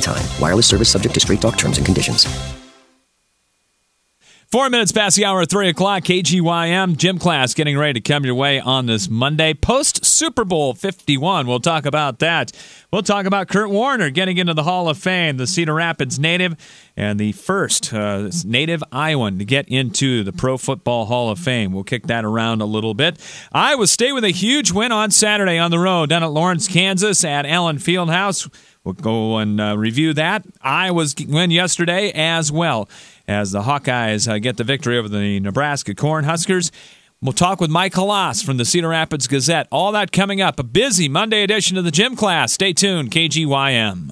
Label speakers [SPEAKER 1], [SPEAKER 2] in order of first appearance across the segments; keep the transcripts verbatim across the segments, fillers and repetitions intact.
[SPEAKER 1] anytime. Wireless service subject to Straight Talk terms and conditions.
[SPEAKER 2] Four minutes past the hour, three o'clock, K G Y M gym class getting ready to come your way on this Monday. Post Super Bowl fifty-one, we'll talk about that. We'll talk about Kurt Warner getting into the Hall of Fame, the Cedar Rapids native, and the first uh, native Iowan to get into the Pro Football Hall of Fame. We'll kick that around a little bit. Iowa State with a huge win on Saturday on the road down at Lawrence, Kansas at Allen Fieldhouse. We'll go and uh, review that. Iowa's win yesterday as well, as the Hawkeyes uh, get the victory over the Nebraska Cornhuskers. We'll talk with Mike Halas from the Cedar Rapids Gazette. All that coming up. A busy Monday edition of the gym class. Stay tuned. K G Y M.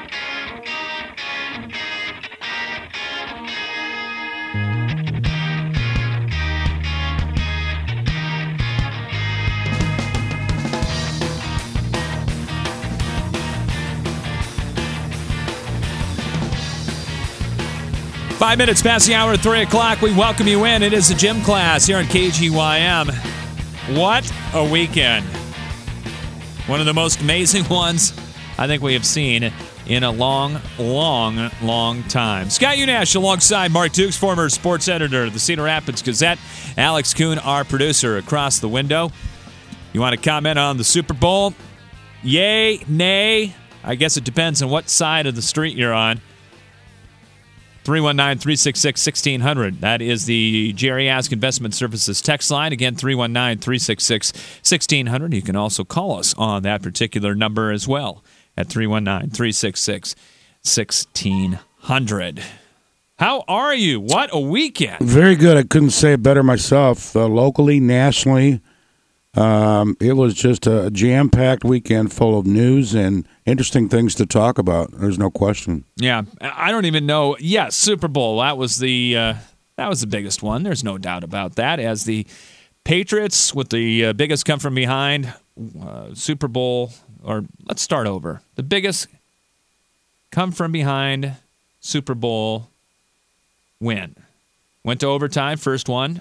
[SPEAKER 2] Five minutes past the hour at three o'clock. We welcome you in. It is a gym class here on K G Y M. What a weekend. One of the most amazing ones I think we have seen in a long, long, long time. Scott Unash alongside Mark Dukes, former sports editor of the Cedar Rapids Gazette. Alex Kuhn, our producer, across the window. You want to comment on the Super Bowl? Yay, nay? I guess it depends on what side of the street you're on. three one nine, three six six, one six zero zero. That is the Jerry Ask Investment Services text line. Again, three one nine, three six six, one six zero zero. You can also call us on that particular number as well at three one nine, three six six, one six zero zero. How are you? What a weekend.
[SPEAKER 3] Very good. I couldn't say it better myself. Uh, locally, nationally, um, it was just a jam-packed weekend full of news and interesting things to talk about. There's no question.
[SPEAKER 2] Yeah, I don't even know. Yeah, Super Bowl. That was the uh, that was the biggest one. There's no doubt about that. As the Patriots with the uh, biggest come from behind uh, Super Bowl, or let's start over. The biggest come from behind Super Bowl win. Went to overtime, first one.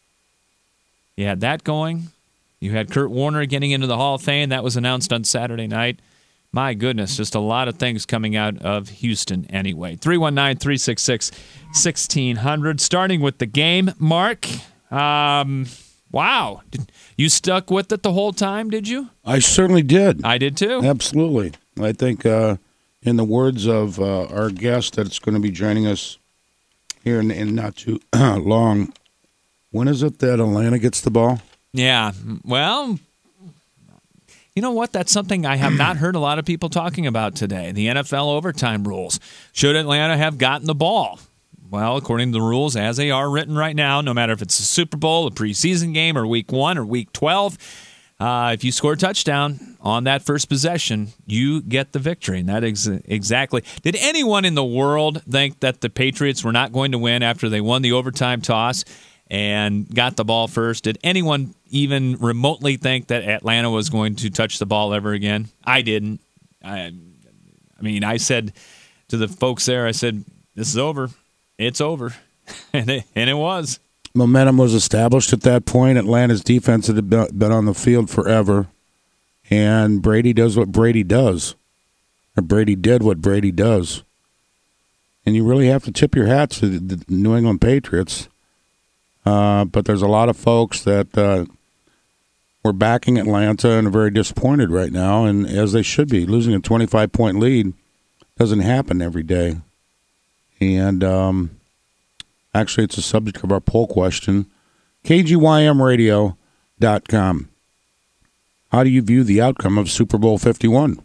[SPEAKER 2] You had that going. You had Kurt Warner getting into the Hall of Fame. That was announced on Saturday night. My goodness, just a lot of things coming out of Houston anyway. three one nine, three six six, one six zero zero. Starting with the game, Mark. Um, wow. Did, you stuck with it the whole time, did you?
[SPEAKER 3] I certainly did.
[SPEAKER 2] I did too.
[SPEAKER 3] Absolutely. I think, uh, in the words of uh, our guest that's going to be joining us here in, in not too long, when is it that Atlanta gets the ball?
[SPEAKER 2] Yeah, well, you know what? That's something I have not heard a lot of people talking about today. The N F L overtime rules. Should Atlanta have gotten the ball? Well, according to the rules as they are written right now, no matter if it's a Super Bowl, a preseason game, or week one or week twelve, uh, if you score a touchdown on that first possession, you get the victory. And that is exactly. Did anyone in the world think that the Patriots were not going to win after they won the overtime toss and got the ball first? Did anyone even remotely think that Atlanta was going to touch the ball ever again? I didn't. I, I mean, I said to the folks there, I said, this is over. It's over. and, it, and it was.
[SPEAKER 3] Momentum was established at that point. Atlanta's defense had been on the field forever. And Brady does what Brady does. Or Brady did what Brady does. And you really have to tip your hat to the New England Patriots. Uh, but there's a lot of folks that uh, were backing Atlanta and are very disappointed right now, and as they should be. Losing a twenty-five point lead doesn't happen every day. And um, actually, it's a subject of our poll question, K G Y M radio dot com. How do you view the outcome of Super Bowl fifty-one?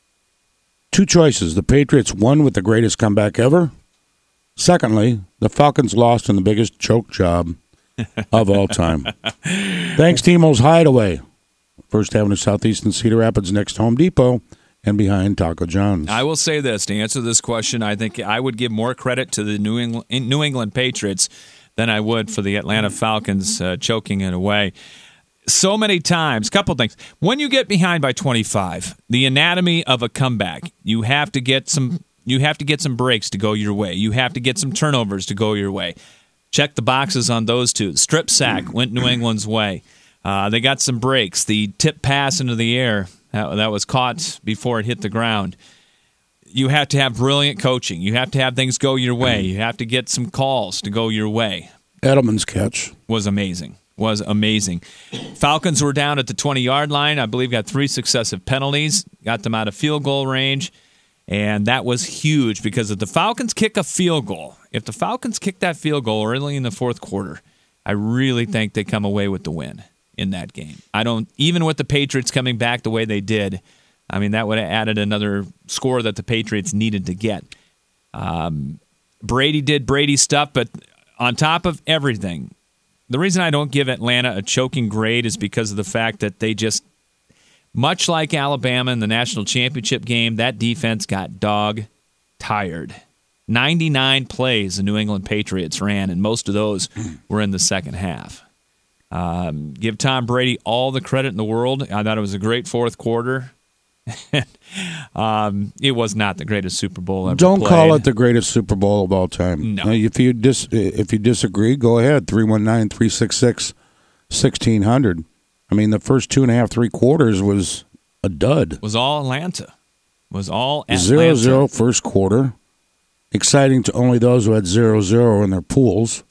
[SPEAKER 3] Two choices. The Patriots won with the greatest comeback ever. Secondly, the Falcons lost in the biggest choke job of all time. Thanks, Timo's Hideaway. First Avenue Southeast in Cedar Rapids, next to Home Depot, and behind Taco John's.
[SPEAKER 2] I will say this. To answer this question, I think I would give more credit to the New England, New England Patriots than I would for the Atlanta Falcons uh, choking it away. So many times, couple things. When you get behind by twenty-five, the anatomy of a comeback, you have to get some you have to get some breaks to go your way. You have to get some turnovers to go your way. Check the boxes on those two. Strip sack went New England's way. Uh, they got some breaks. The tip pass into the air, that, that was caught before it hit the ground. you have to have brilliant coaching. You have to have things go your way. You have to get some calls to go your way.
[SPEAKER 3] Edelman's catch
[SPEAKER 2] was amazing. Was amazing. Falcons were down at the twenty-yard line. I believe got three successive penalties, got them out of field goal range, and that was huge because if the Falcons kick a field goal, if the Falcons kick that field goal early in the fourth quarter, I really think they come away with the win in that game. I don't, even with the Patriots coming back the way they did, I mean, that would have added another score that the Patriots needed to get. Um, Brady did Brady stuff, but on top of everything, the reason I don't give Atlanta a choking grade is because of the fact that they just, much like Alabama in the national championship game, that defense got dog tired. ninety-nine plays the New England Patriots ran, and most of those were in the second half. Um, give Tom Brady all the credit in the world. I thought it was a great fourth quarter. um, it was not the greatest Super Bowl ever
[SPEAKER 3] Don't
[SPEAKER 2] played.
[SPEAKER 3] call it the greatest Super Bowl of all time.
[SPEAKER 2] No.
[SPEAKER 3] Uh, If you dis- if you disagree, go ahead. three one nine, three six six, one six zero zero. I mean, the first two and a half, three quarters was a dud.
[SPEAKER 2] Was all Atlanta. Was all Atlanta.
[SPEAKER 3] Zero zero first quarter. Exciting to only those who had zero zero in their pools.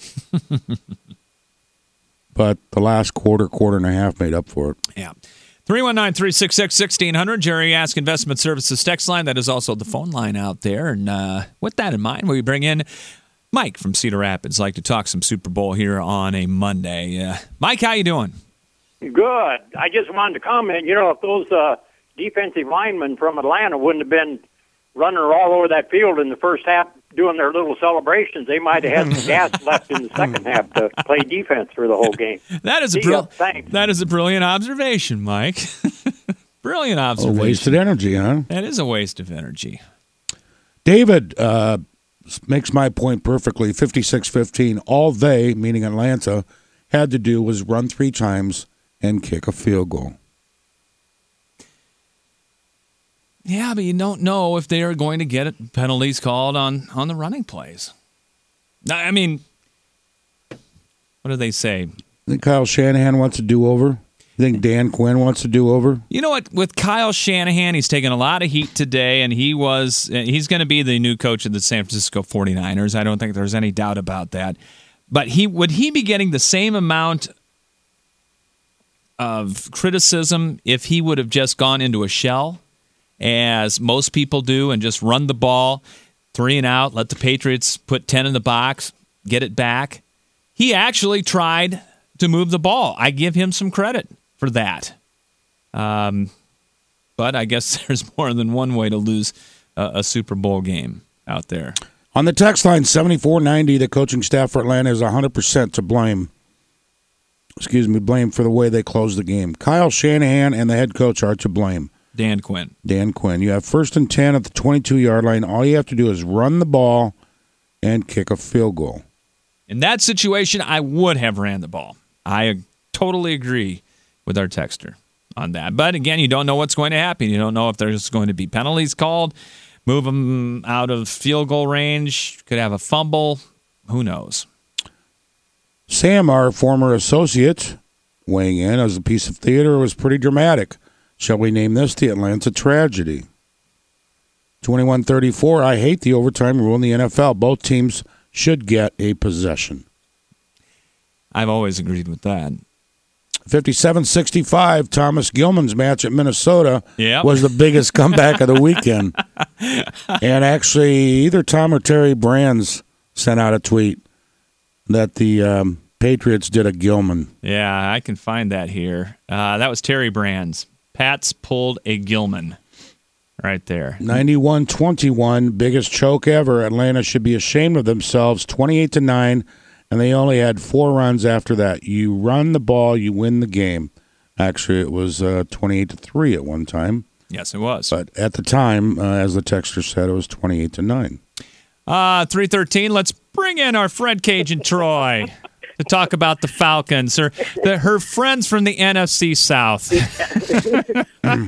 [SPEAKER 3] But the last quarter, quarter and a half made up for it.
[SPEAKER 2] Yeah. three one nine, three six six, one six zero zero. Jerry Ask Investment Services text line. That is also the phone line out there. And uh, with that in mind, we bring in Mike from Cedar Rapids. Like to talk some Super Bowl here on a Monday. Uh, Mike, how you doing?
[SPEAKER 4] Good. I just wanted to comment, you know, if those uh, defensive linemen from Atlanta wouldn't have been running all over that field in the first half doing their little celebrations, they might have had some gas left in the second half to play defense for the whole game.
[SPEAKER 2] That is a, bril- that is a brilliant observation, Mike. Brilliant observation.
[SPEAKER 3] A wasted energy, huh?
[SPEAKER 2] That is a waste of energy.
[SPEAKER 3] David uh, makes my point perfectly. fifty-six fifteen. All they, meaning Atlanta, had to do was run three times and kick a field goal.
[SPEAKER 2] Yeah, but you don't know if they are going to get penalties called on, on the running plays. I mean, what do they say?
[SPEAKER 3] You think Kyle Shanahan wants a do-over? You think Dan Quinn wants a do-over?
[SPEAKER 2] You know what? With Kyle Shanahan, he's taken a lot of heat today, and he was he's going to be the new coach of the San Francisco forty-niners. I don't think there's any doubt about that. But he would he be getting the same amount of criticism if he would have just gone into a shell, as most people do, and just run the ball, three and out, let the Patriots put ten in the box, get it back? He actually tried to move the ball. I give him some credit for that. Um, but I guess there's more than one way to lose a, a Super Bowl game out there.
[SPEAKER 3] On the text line, seventy-four ninety, the coaching staff for Atlanta is one hundred percent to blame. Excuse me, blame for the way they closed the game. Kyle Shanahan and the head coach are to blame.
[SPEAKER 2] Dan Quinn.
[SPEAKER 3] Dan Quinn. You have first and ten at the twenty-two-yard line. All you have to do is run the ball and kick a field goal.
[SPEAKER 2] In that situation, I would have ran the ball. I totally agree with our texter on that. But again, you don't know what's going to happen. You don't know if there's going to be penalties called, move them out of field goal range, could have a fumble. Who knows?
[SPEAKER 3] Sam, our former associate, weighing in as a piece of theater, was pretty dramatic. Shall we name this the Atlanta tragedy? twenty-one thirty-four, I hate the overtime rule in the N F L. Both teams should get a possession.
[SPEAKER 2] I've always agreed with that.
[SPEAKER 3] fifty-seven sixty-five, Thomas Gilman's match at Minnesota
[SPEAKER 2] yep.
[SPEAKER 3] was the biggest comeback of the weekend. And actually, either Tom or Terry Brands sent out a tweet that the um, Patriots did a Gilman.
[SPEAKER 2] Yeah, I can find that here. Uh, that was Terry Brands. Pats pulled a Gilman right there.
[SPEAKER 3] ninety-one twenty-one, biggest choke ever. Atlanta should be ashamed of themselves, twenty-eight to nine, and they only had four runs after that. You run the ball, you win the game. Actually, it was uh, twenty-eight to three at one time.
[SPEAKER 2] Yes, it was.
[SPEAKER 3] But at the time, uh, as the texter said, it was twenty-eight to nine.
[SPEAKER 2] Uh, three thirteen, let's bring in our friend Cajun Troy to talk about the Falcons. Her, the, her friends from the N F C South.
[SPEAKER 5] Friend,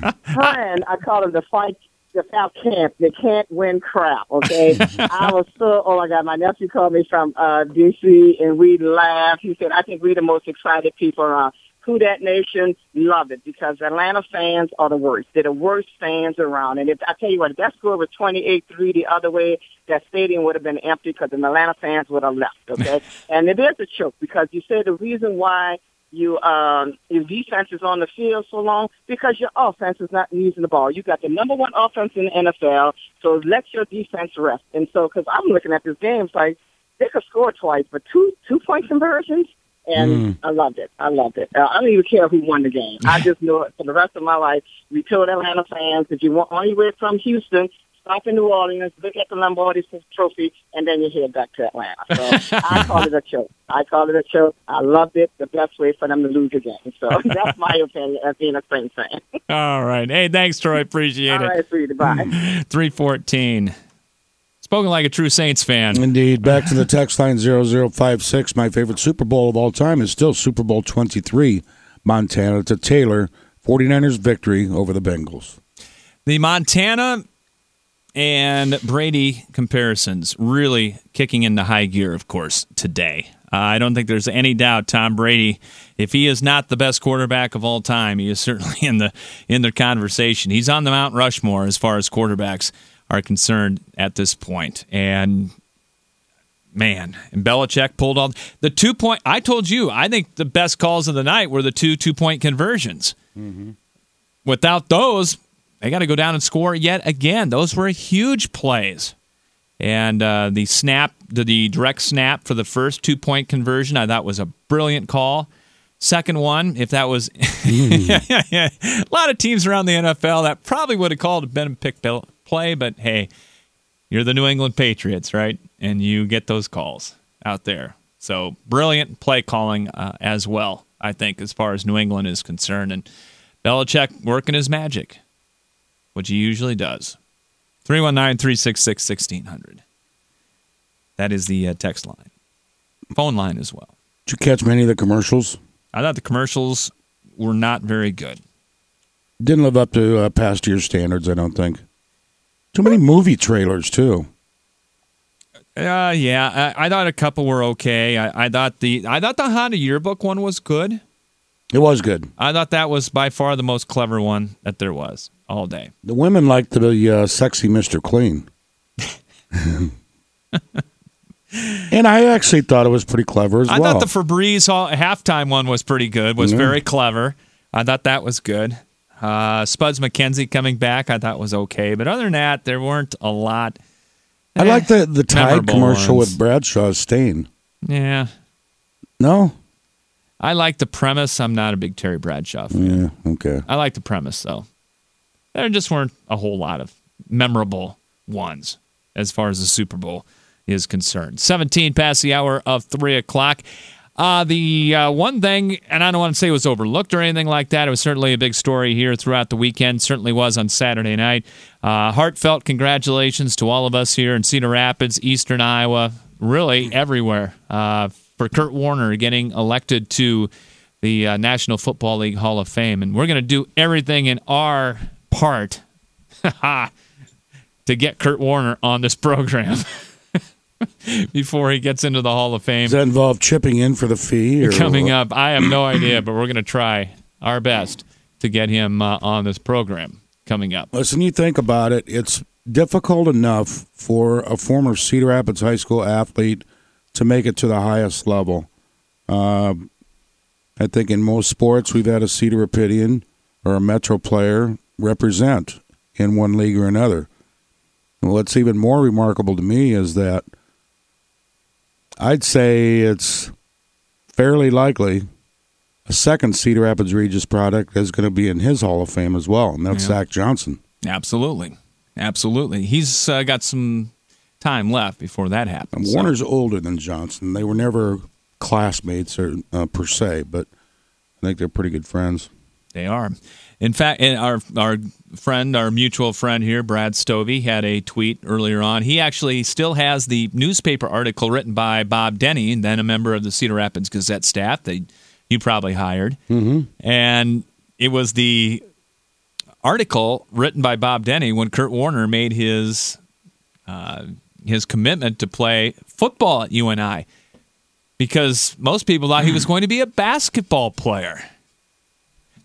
[SPEAKER 5] I call them the fight, the South camp. They can't win crap, okay? I was so, oh my God, my nephew called me from uh, D C, and we laughed. He said, I think we're the most excited people around. Who Dat Nation, love it because Atlanta fans are the worst. They're the worst fans around. And if I tell you what, if that score was twenty-eight three the other way, that stadium would have been empty because the Atlanta fans would have left, okay? And it is a choke because you said the reason why you um, your defense is on the field so long because your offense is not using the ball. You got the number one offense in the N F L, so let your defense rest. And so, because I'm looking at this game, it's like they could score twice, but two two-point conversions, and mm. I loved it. I loved it. Uh, I don't even care who won the game. I just know it for the rest of my life. We told Atlanta fans that you want only way from Houston, stop in New Orleans, look at the Lombardi Trophy, and then you head back to Atlanta. So I call it a choke. I call it a choke. I loved it. The best way for them to lose a game. So that's my opinion as being a Saints fan.
[SPEAKER 2] All right. Hey, thanks, Troy. Appreciate
[SPEAKER 5] All
[SPEAKER 2] it.
[SPEAKER 5] All right, sweetie. Bye.
[SPEAKER 2] three fourteen. Spoken like a true Saints fan.
[SPEAKER 3] Indeed. Back to the text line zero zero five six. My favorite Super Bowl of all time is still Super Bowl twenty-three, Montana to Taylor, 49ers victory over the Bengals.
[SPEAKER 2] The Montana and Brady comparisons really kicking into high gear, of course, today. Uh, I don't think there's any doubt Tom Brady, if he is not the best quarterback of all time, he is certainly in the in the conversation. He's on the Mount Rushmore as far as quarterbacks are concerned at this point. And, man, and Belichick pulled all the two-point. I told you, I think the best calls of the night were the two two-point conversions. Mm-hmm. Without those, they got to go down and score yet again. Those were huge plays. And uh, the snap, the, the direct snap for the first two-point conversion, I thought was a brilliant call. Second one, if that was mm. a lot of teams around the N F L that probably would have called a Ben pick play, but hey, you're the New England Patriots, right? And you get those calls out there. So brilliant play calling uh, as well, I think, as far as New England is concerned. And Belichick working his magic, which he usually does. three one nine, three six six, one six zero zero. That is the uh, text line. Phone line as well.
[SPEAKER 3] Did you catch many of the commercials?
[SPEAKER 2] I thought the commercials were not very good.
[SPEAKER 3] Didn't live up to uh, past year standards, I don't think. Too many movie trailers, too.
[SPEAKER 2] Uh, yeah, I, I thought a couple were okay. I, I thought the I thought the Honda Yearbook one was good.
[SPEAKER 3] It was good.
[SPEAKER 2] I thought that was by far the most clever one that there was all day.
[SPEAKER 3] The women liked the uh, sexy Mister Clean. And I actually thought it was pretty clever as
[SPEAKER 2] I
[SPEAKER 3] well.
[SPEAKER 2] I thought the Febreze all, halftime one was pretty good, was yeah. very clever. I thought that was good. Uh, Spuds McKenzie coming back I thought was okay. But other than that, there weren't a lot.
[SPEAKER 3] I eh, like the, the Tide commercial
[SPEAKER 2] ones.
[SPEAKER 3] with Bradshaw Stain.
[SPEAKER 2] Yeah.
[SPEAKER 3] No?
[SPEAKER 2] I like the premise. I'm not a big Terry Bradshaw fan.
[SPEAKER 3] Yeah, okay.
[SPEAKER 2] I like the premise, though. There just weren't a whole lot of memorable ones as far as the Super Bowl is concerned. seventeen past the hour of three o'clock. Uh, the uh, one thing, and I don't want to say it was overlooked or anything like that, it was certainly a big story here throughout the weekend, certainly was on Saturday night. Uh, heartfelt congratulations to all of us here in Cedar Rapids, Eastern Iowa, really everywhere, uh, for Kurt Warner getting elected to the uh, National Football League Hall of Fame. And we're going to do everything in our part to get Kurt Warner on this program. Before he gets into the Hall of Fame.
[SPEAKER 3] Does that involve chipping in for the fee? Or
[SPEAKER 2] Coming
[SPEAKER 3] what?
[SPEAKER 2] up, I have no idea, but we're going to try our best to get him uh, on this program coming up.
[SPEAKER 3] Listen, you think about it, it's difficult enough for a former Cedar Rapids High School athlete to make it to the highest level. Uh, I think in most sports we've had a Cedar Rapidian or a Metro player represent in one league or another. And what's even more remarkable to me is that I'd say it's fairly likely a second Cedar Rapids Regis product is going to be in his Hall of Fame as well, and that's yeah. Zach Johnson.
[SPEAKER 2] Absolutely. Absolutely. He's uh, got some time left before that happens.
[SPEAKER 3] And Warner's so. older than Johnson. They were never classmates or uh, per se, but I think they're pretty good friends.
[SPEAKER 2] They are. In fact, our our friend, our mutual friend here, Brad Stovey, had a tweet earlier on. He actually still has the newspaper article written by Bob Denny, then a member of the Cedar Rapids Gazette staff that you probably hired.
[SPEAKER 3] Mm-hmm.
[SPEAKER 2] And it was the article written by Bob Denny when Kurt Warner made his uh, his commitment to play football at U N I, because most people thought he was going to be a basketball player.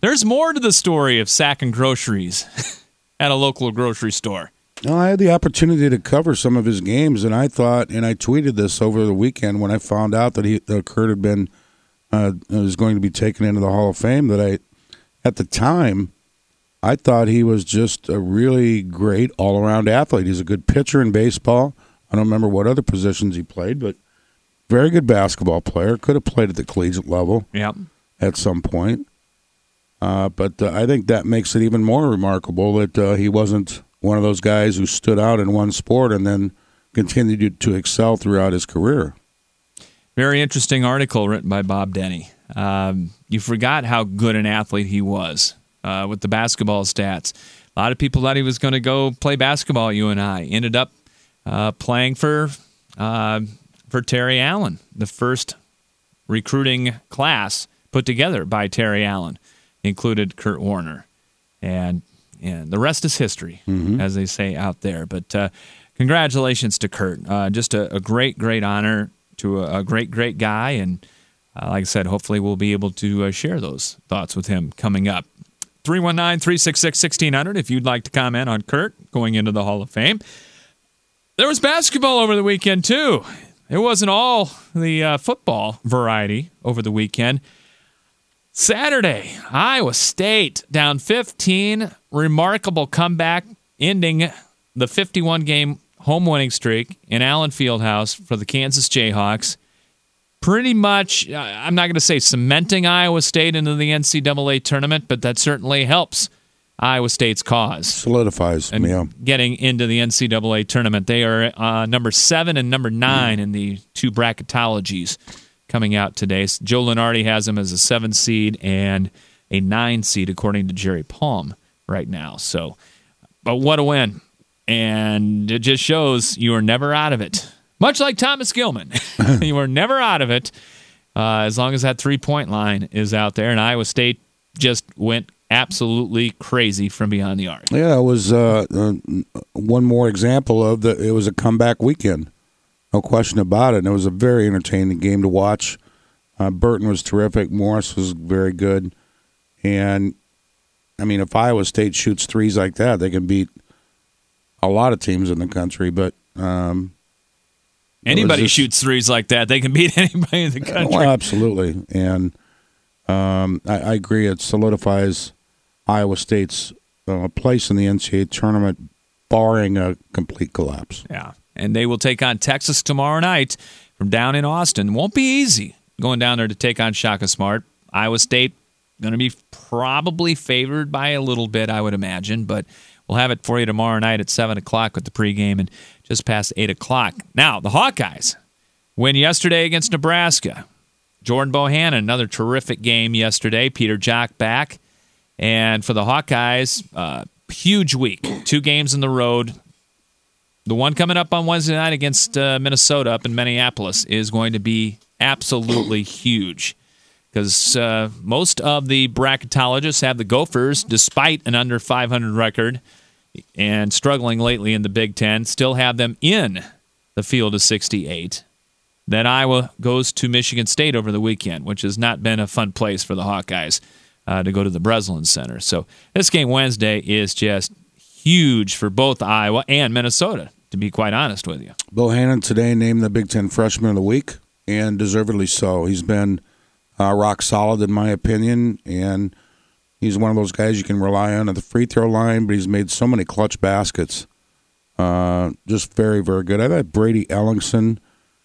[SPEAKER 2] There's more to the story of sacking groceries at a local grocery store.
[SPEAKER 3] Well, I had the opportunity to cover some of his games, and I thought, and I tweeted this over the weekend when I found out that he that Kurt had been uh, was going to be taken into the Hall of Fame. That I, at the time, I thought he was just a really great all-around athlete. He's a good pitcher in baseball. I don't remember what other positions he played, but very good basketball player. Could have played at the collegiate level.
[SPEAKER 2] Yep.
[SPEAKER 3] At some point. Uh, but uh, I think that makes it even more remarkable that uh, he wasn't one of those guys who stood out in one sport and then continued to excel throughout his career.
[SPEAKER 2] Very interesting article written by Bob Denny. Um, you forgot how good an athlete he was uh, with the basketball stats. A lot of people thought he was going to go play basketball at U N I. Ended up uh, playing for uh, for Terry Allen, the first recruiting class put together by Terry Allen. Included Kurt Warner. And, and the rest is history, mm-hmm. as they say out there. But uh, congratulations to Kurt. Uh, just a, a great, great honor to a, a great, great guy. And uh, like I said, hopefully we'll be able to uh, share those thoughts with him coming up. three one nine, three six six, one six zero zero if you'd like to comment on Kurt going into the Hall of Fame. There was basketball over the weekend, too. It wasn't all the uh, football variety over the weekend. Saturday, Iowa State down fifteen. Remarkable comeback, ending the fifty-one game home winning streak in Allen Fieldhouse for the Kansas Jayhawks. Pretty much, I'm not going to say cementing Iowa State into the N C double A tournament, but that certainly helps Iowa State's cause.
[SPEAKER 3] Solidifies,
[SPEAKER 2] and
[SPEAKER 3] yeah.
[SPEAKER 2] Getting into the N C double A tournament. They are uh, number seven and number nine mm. in the two bracketologies coming out today. Joe Lunardi has them as a seven seed and a nine seed, according to Jerry Palm right now. So, but what a win. And it just shows you are never out of it. Much like Thomas Gilman. You are never out of it uh, as long as that three-point line is out there. And Iowa State just went absolutely crazy from beyond the arc.
[SPEAKER 3] Yeah, it was uh, uh, one more example of the. It was a comeback weekend. No question about it. And it was a very entertaining game to watch. Uh, Burton was terrific. Morris was very good. And, I mean, if Iowa State shoots threes like that, they can beat a lot of teams in the country. But um,
[SPEAKER 2] anybody
[SPEAKER 3] just,
[SPEAKER 2] shoots threes like that, they can beat anybody in the country.
[SPEAKER 3] Well, absolutely. And um, I, I agree. It solidifies Iowa State's uh, place in the N C double A tournament, barring a complete collapse.
[SPEAKER 2] Yeah. And they will take on Texas tomorrow night from down in Austin. Won't be easy going down there to take on Shaka Smart. Iowa State going to be probably favored by a little bit, I would imagine. But we'll have it for you tomorrow night at seven o'clock with the pregame and just past eight o'clock. Now, the Hawkeyes win yesterday against Nebraska. Jordan Bohannon, another terrific game yesterday. Peter Jock back. And for the Hawkeyes, uh, huge week. Two games on the road. The one coming up on Wednesday night against uh, Minnesota up in Minneapolis is going to be absolutely huge because uh, most of the bracketologists have the Gophers, despite an under five hundred record and struggling lately in the Big Ten, still have them in the field of sixty-eight. Then Iowa goes to Michigan State over the weekend, which has not been a fun place for the Hawkeyes uh, to go to the Breslin Center. So this game Wednesday is just huge for both Iowa and Minnesota, to be quite honest with you.
[SPEAKER 3] Bohannon today named the Big Ten Freshman of the Week, and deservedly so. He's been uh, rock solid, in my opinion, and he's one of those guys you can rely on at the free throw line, but he's made so many clutch baskets. Uh, just very, very good. I thought Brady Ellingson,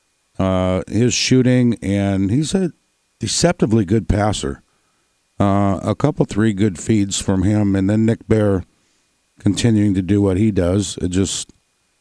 [SPEAKER 3] uh, his shooting, and he's a deceptively good passer. Uh, a couple, three good feeds from him, and then Nick Bear continuing to do what he does. It just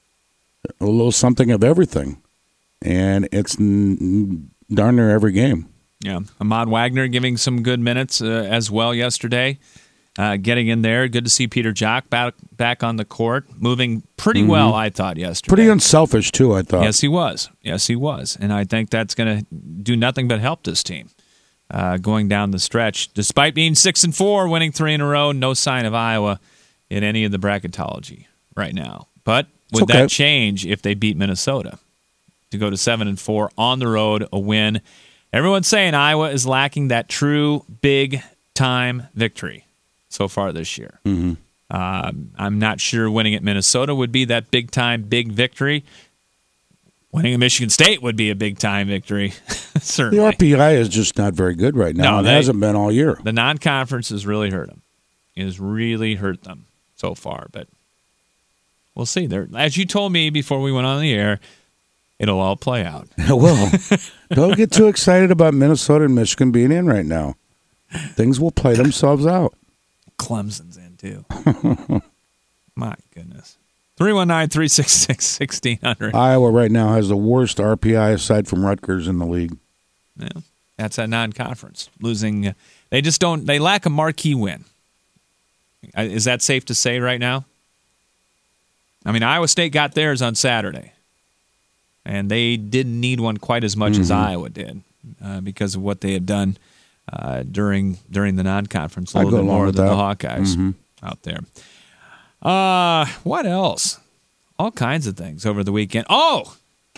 [SPEAKER 3] a little something of everything, and it's n- darn near every game.
[SPEAKER 2] Yeah, Ahmad Wagner giving some good minutes uh, as well yesterday, uh, getting in there. Good to see Peter Jock back back on the court, moving pretty mm-hmm. well, I thought, yesterday.
[SPEAKER 3] Pretty unselfish, too, I thought.
[SPEAKER 2] Yes, he was. Yes, he was. And I think that's going to do nothing but help this team uh, going down the stretch. Despite being six and four, winning three in a row, no sign of Iowa in any of the bracketology right now. But would
[SPEAKER 3] okay.
[SPEAKER 2] that change if they beat Minnesota to go to seven and four on the road, a win? Everyone's saying Iowa is lacking that true big big-time victory so far this year.
[SPEAKER 3] Mm-hmm.
[SPEAKER 2] Uh, I'm not sure winning at Minnesota would be that big-time big victory. Winning at Michigan State would be a big-time victory, certainly.
[SPEAKER 3] The R P I is just not very good right now.
[SPEAKER 2] No,
[SPEAKER 3] it
[SPEAKER 2] they,
[SPEAKER 3] hasn't been all year.
[SPEAKER 2] The non-conference has really hurt them. It has really hurt them so far, but we'll see. They're, as you told me before we went on the air, it'll all play out.
[SPEAKER 3] Well, don't get too excited about Minnesota and Michigan being in right now. Things will play themselves out.
[SPEAKER 2] Clemson's in, too. My goodness. three one nine, three six six, one six zero zero.
[SPEAKER 3] Iowa right now has the worst R P I aside from Rutgers in the league.
[SPEAKER 2] Yeah, that's a non-conference. Losing, they just don't, they lack a marquee win. Is that safe to say right now? I mean, Iowa State got theirs on Saturday, and they didn't need one quite as much mm-hmm. as Iowa did uh, because of what they had done uh, during during the non-conference. A little bit more than the Hawkeyes mm-hmm. out there. Uh, what else? All kinds of things over the weekend. Oh!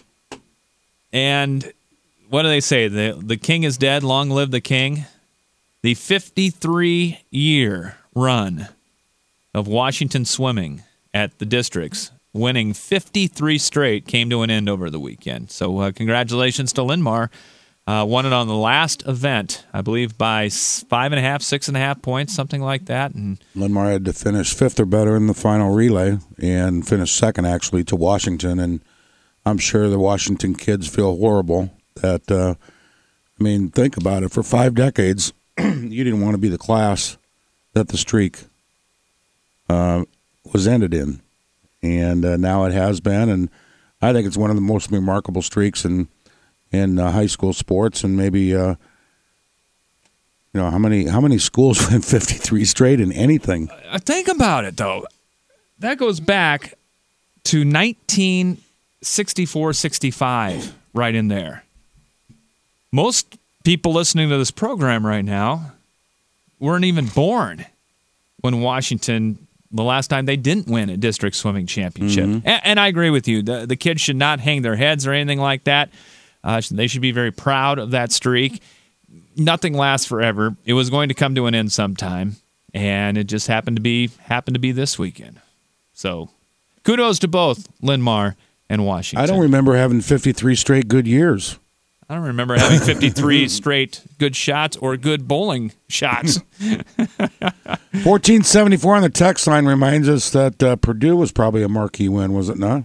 [SPEAKER 2] And what do they say? The, the king is dead. Long live the king. The fifty-three year run of Washington swimming at the districts, winning fifty-three straight, came to an end over the weekend. So uh, congratulations to Linn-Mar. Uh, won it on the last event, I believe, by five and a half, six and a half points, something like that. And
[SPEAKER 3] Linn-Mar had to finish fifth or better in the final relay and finish second, actually, to Washington. And I'm sure the Washington kids feel horrible that, uh, I mean, think about it. For five decades, you didn't want to be the class that the streak uh, was ended in. And uh, now it has been. And I think it's one of the most remarkable streaks in in uh, high school sports, and maybe uh, you know how many how many schools win fifty-three straight in anything.
[SPEAKER 2] Uh, think about it, though. That goes back to nineteen sixty-four sixty-five, right in there. Most people listening to this program right now weren't even born when Washington, the last time they didn't win a district swimming championship.
[SPEAKER 3] Mm-hmm.
[SPEAKER 2] And, and I agree with you. The, the kids should not hang their heads or anything like that. Uh, they should be very proud of that streak. Nothing lasts forever. It was going to come to an end sometime, and it just happened to be happened to be this weekend. So, kudos to both Linn-Mar and Washington.
[SPEAKER 3] I don't remember having fifty-three straight good years.
[SPEAKER 2] I don't remember having fifty-three straight good shots or good bowling shots.
[SPEAKER 3] fourteen seventy-four on the text line reminds us that uh, Purdue was probably a marquee win, was it not?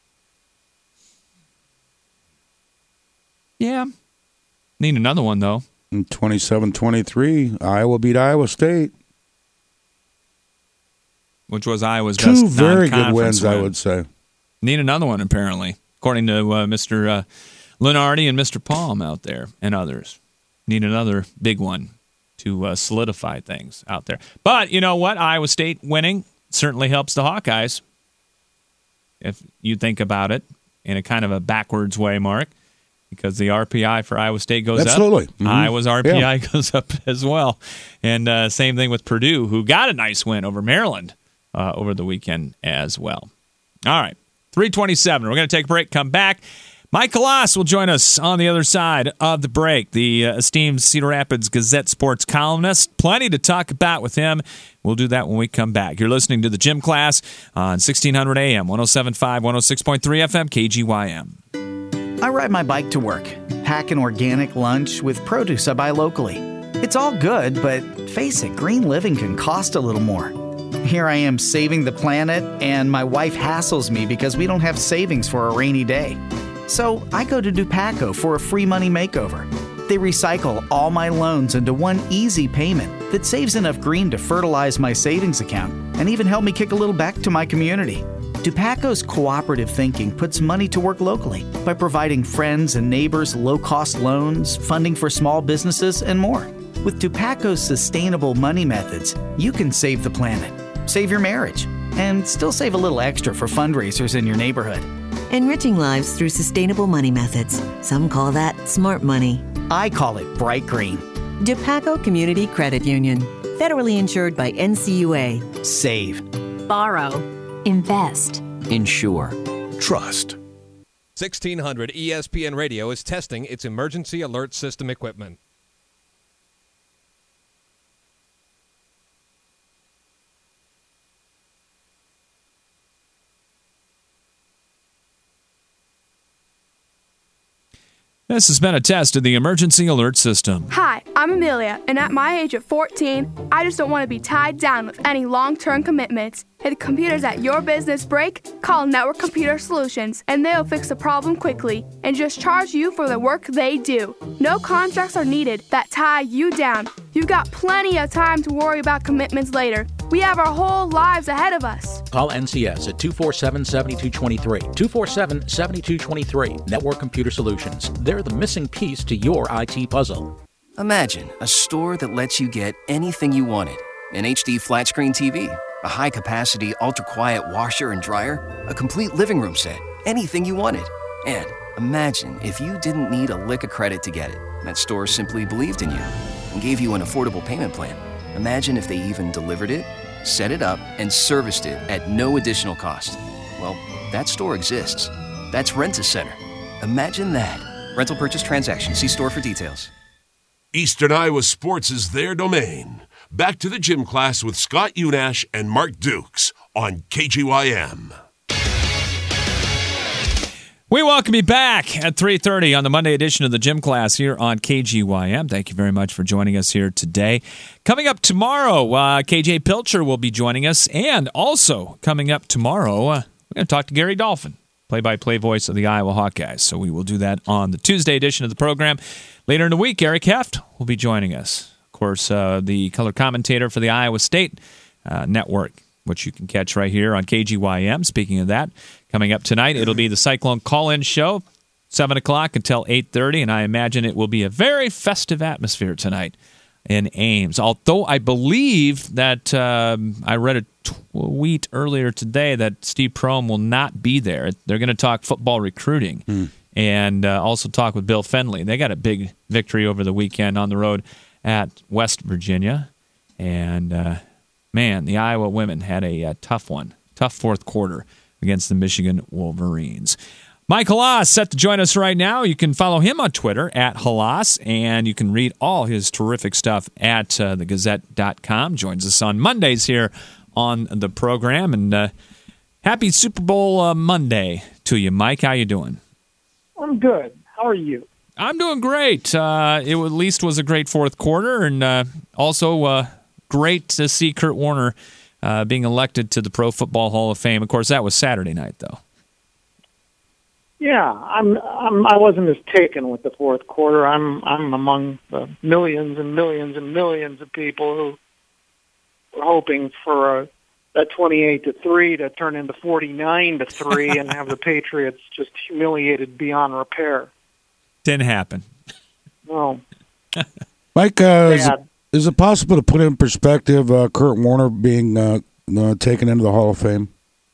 [SPEAKER 2] Yeah. Need another one, though.
[SPEAKER 3] In twenty-seven twenty-three, Iowa beat Iowa State.
[SPEAKER 2] Which was Iowa's
[SPEAKER 3] Two
[SPEAKER 2] best
[SPEAKER 3] very good
[SPEAKER 2] non-conference
[SPEAKER 3] wins,
[SPEAKER 2] win.
[SPEAKER 3] I would say.
[SPEAKER 2] Need another one, apparently, according to uh, Mister Uh, Lenardi and Mister Palm out there and others. Need another big one to uh, solidify things out there. But you know what? Iowa State winning certainly helps the Hawkeyes, if you think about it in a kind of a backwards way, Mark. Because the R P I for Iowa State goes
[SPEAKER 3] Absolutely.
[SPEAKER 2] up.
[SPEAKER 3] Mm-hmm.
[SPEAKER 2] Iowa's R P I
[SPEAKER 3] yeah.
[SPEAKER 2] goes up as well. And uh, same thing with Purdue, who got a nice win over Maryland uh, over the weekend as well. All right, three twenty-seven. We're going to take a break, come back. Mike Kalas will join us on the other side of the break, the uh, esteemed Cedar Rapids Gazette sports columnist. Plenty to talk about with him. We'll do that when we come back. You're listening to the Gym Class on sixteen hundred A M, one oh seven point five, one oh six point three F M, K G Y M.
[SPEAKER 6] I ride my bike to work, pack an organic lunch with produce I buy locally. It's all good, but face it, green living can cost a little more. Here I am saving the planet, and my wife hassles me because we don't have savings for a rainy day. So I go to Dupaco for a free money makeover. They recycle all my loans into one easy payment that saves enough green to fertilize my savings account and even help me kick a little back to my community. Dupaco's cooperative thinking puts money to work locally by providing friends and neighbors low-cost loans, funding for small businesses, and more. With Dupaco's sustainable money methods, you can save the planet, save your marriage, and still save a little extra for fundraisers in your neighborhood.
[SPEAKER 7] Enriching lives through sustainable money methods. Some call that smart money.
[SPEAKER 6] I call it bright green.
[SPEAKER 7] Dupaco Community Credit Union. Federally insured by N C U A.
[SPEAKER 6] Save.
[SPEAKER 8] Borrow. Invest.
[SPEAKER 1] Insure.
[SPEAKER 9] Trust. sixteen hundred E S P N Radio is testing its emergency alert system equipment.
[SPEAKER 2] This has been a test of the emergency alert system.
[SPEAKER 10] Hi, I'm Amelia, and at my age of fourteen, I just don't want to be tied down with any long-term commitments. If the computers at your business break, call Network Computer Solutions, and they'll fix the problem quickly and just charge you for the work they do. No contracts are needed that tie you down. You've got plenty of time to worry about commitments later. We have our whole lives ahead of us.
[SPEAKER 11] Call N C S at two four seven, seven two two three. two four seven, seven two two three. Network Computer Solutions. They're the missing piece to your I T puzzle.
[SPEAKER 12] Imagine a store that lets you get anything you wanted. An H D flat screen T V, a high-capacity, ultra-quiet washer and dryer, a complete living room set, anything you wanted. And imagine if you didn't need a lick of credit to get it. That store simply believed in you and gave you an affordable payment plan. Imagine if they even delivered it, set it up, and serviced it at no additional cost. Well, that store exists. That's Rent-A-Center. Imagine that. Rental purchase transaction. See store for details.
[SPEAKER 13] Eastern Iowa sports is their domain. Back to the gym class with Scott Unash and Mark Dukes on K G Y M.
[SPEAKER 2] We welcome you back at three thirty on the Monday edition of the Gym Class here on K G Y M. Thank you very much for joining us here today. Coming up tomorrow, uh, K J Pilcher will be joining us. And also coming up tomorrow, uh, we're going to talk to Gary Dolphin, play-by-play voice of the Iowa Hawkeyes. So we will do that on the Tuesday edition of the program. Later in the week, Eric Heft will be joining us. Of course, uh, the color commentator for the Iowa State uh, Network, which you can catch right here on K G Y M. Speaking of that, coming up tonight, it'll be the Cyclone Call-In Show, seven o'clock until eight thirty, and I imagine it will be a very festive atmosphere tonight in Ames. Although I believe that um, I read a tweet earlier today that Steve Prohm will not be there. They're going to talk football recruiting hmm. and uh, also talk with Bill Fenley. They got a big victory over the weekend on the road at West Virginia, and uh, man, the Iowa women had a, a tough one, tough fourth quarter against the Michigan Wolverines. Mike Halas set to join us right now. You can follow him on Twitter at Halas, and you can read all his terrific stuff at uh, the gazette dot com. Joins us on Mondays here on the program, and uh, happy Super Bowl uh, Monday to you, Mike. How you doing?
[SPEAKER 14] I'm good. How are you?
[SPEAKER 2] I'm doing great. Uh, it at least was a great fourth quarter, and uh, also uh, great to see Kurt Warner uh, being elected to the Pro Football Hall of Fame. Of course, that was Saturday night, though.
[SPEAKER 14] Yeah, I'm. I'm. I wasn't as taken with the fourth quarter. I'm. I'm among the millions and millions and millions of people who were hoping for a, that twenty-eight to three to turn into forty-nine to three and have the Patriots just humiliated beyond repair.
[SPEAKER 2] Didn't happen.
[SPEAKER 14] No.
[SPEAKER 3] Mike, uh, is, it, is it possible to put in perspective uh, Kurt Warner being uh, uh, taken into the Hall of Fame?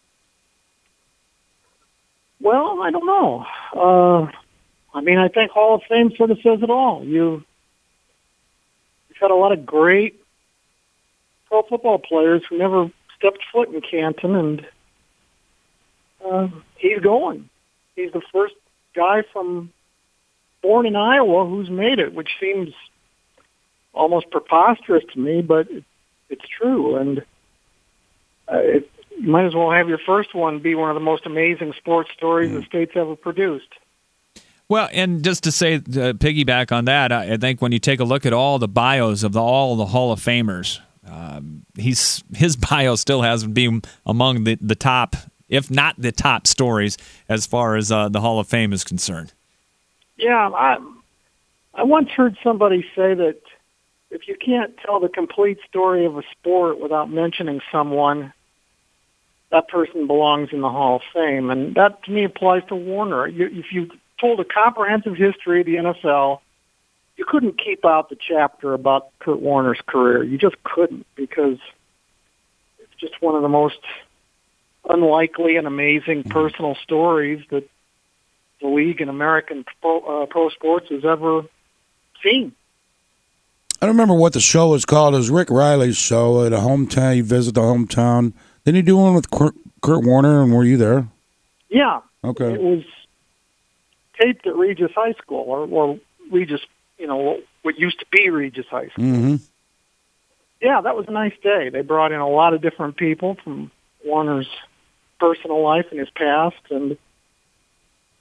[SPEAKER 14] Well, I don't know. Uh, I mean, I think Hall of Fame sort of says it all. You, you've had a lot of great pro football players who never stepped foot in Canton, and uh, he's going. He's the first guy from born in Iowa who's made it, which seems almost preposterous to me, but it, it's true. And uh, it, you might as well have your first one be one of the most amazing sports stories mm. the state's ever produced.
[SPEAKER 2] Well, and just to say, uh, piggyback on that, I, I think when you take a look at all the bios of the, all the Hall of Famers, um, he's his bio still has been among the, the top, if not the top stories as far as uh, the Hall of Fame is concerned.
[SPEAKER 14] Yeah, I, I once heard somebody say that if you can't tell the complete story of a sport without mentioning someone, that person belongs in the Hall of Fame. And that, to me, applies to Warner. You, if you told a comprehensive history of the N F L, you couldn't keep out the chapter about Kurt Warner's career. You just couldn't, because it's just one of the most unlikely and amazing personal stories that the league in American pro, uh, pro sports has ever seen.
[SPEAKER 3] I don't remember what the show was called. It was Rick Riley's show at a hometown. You visit the hometown. Didn't you do one with Kurt, Kurt Warner, and were you there?
[SPEAKER 14] Yeah.
[SPEAKER 3] Okay.
[SPEAKER 14] It was taped at Regis High School, or, or Regis, you know, what used to be Regis High School.
[SPEAKER 3] Mm-hmm.
[SPEAKER 14] Yeah, that was a nice day. They brought in a lot of different people from Warner's personal life and his past, and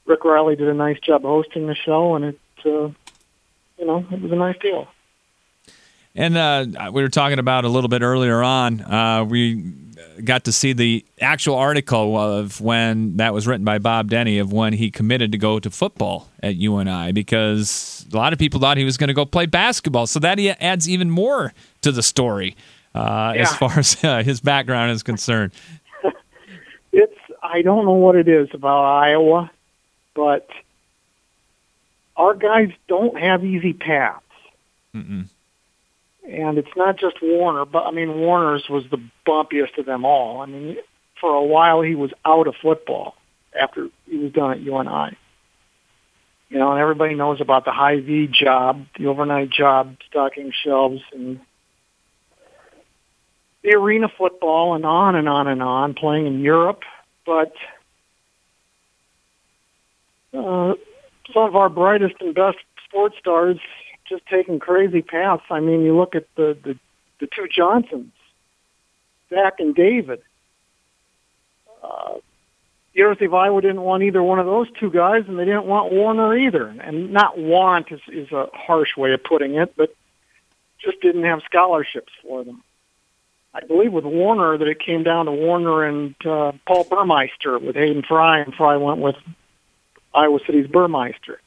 [SPEAKER 14] Rick Riley did a nice job hosting the show, and it, uh, you know, it was a nice deal.
[SPEAKER 2] And uh, we were talking about a little bit earlier on, uh, we got to see the actual article of when that was written by Bob Denny of when he committed to go to football at U N I, because a lot of people thought he was going to go play basketball. So that adds even more to the story uh, yeah. as far as uh, his background is concerned.
[SPEAKER 14] It's I don't know what it is about Iowa, but our guys don't have easy paths.
[SPEAKER 2] Mm-mm.
[SPEAKER 14] And it's not just Warner, but I mean, Warner's was the bumpiest of them all. I mean, for a while he was out of football after he was done at U N I. You know, and everybody knows about the Hy-Vee job, the overnight job, stocking shelves, and the arena football, and on and on and on, playing in Europe. But uh, some of our brightest and best sports stars just taking crazy paths. I mean, you look at the, the, the two Johnsons, Zach and David. Uh, University of Iowa didn't want either one of those two guys, and they didn't want Warner either. And not want is, is a harsh way of putting it, but just didn't have scholarships for them. I believe with Warner that it came down to Warner and uh, Paul Burmeister with Hayden Fry, and Fry went with Iowa City's Burmeister.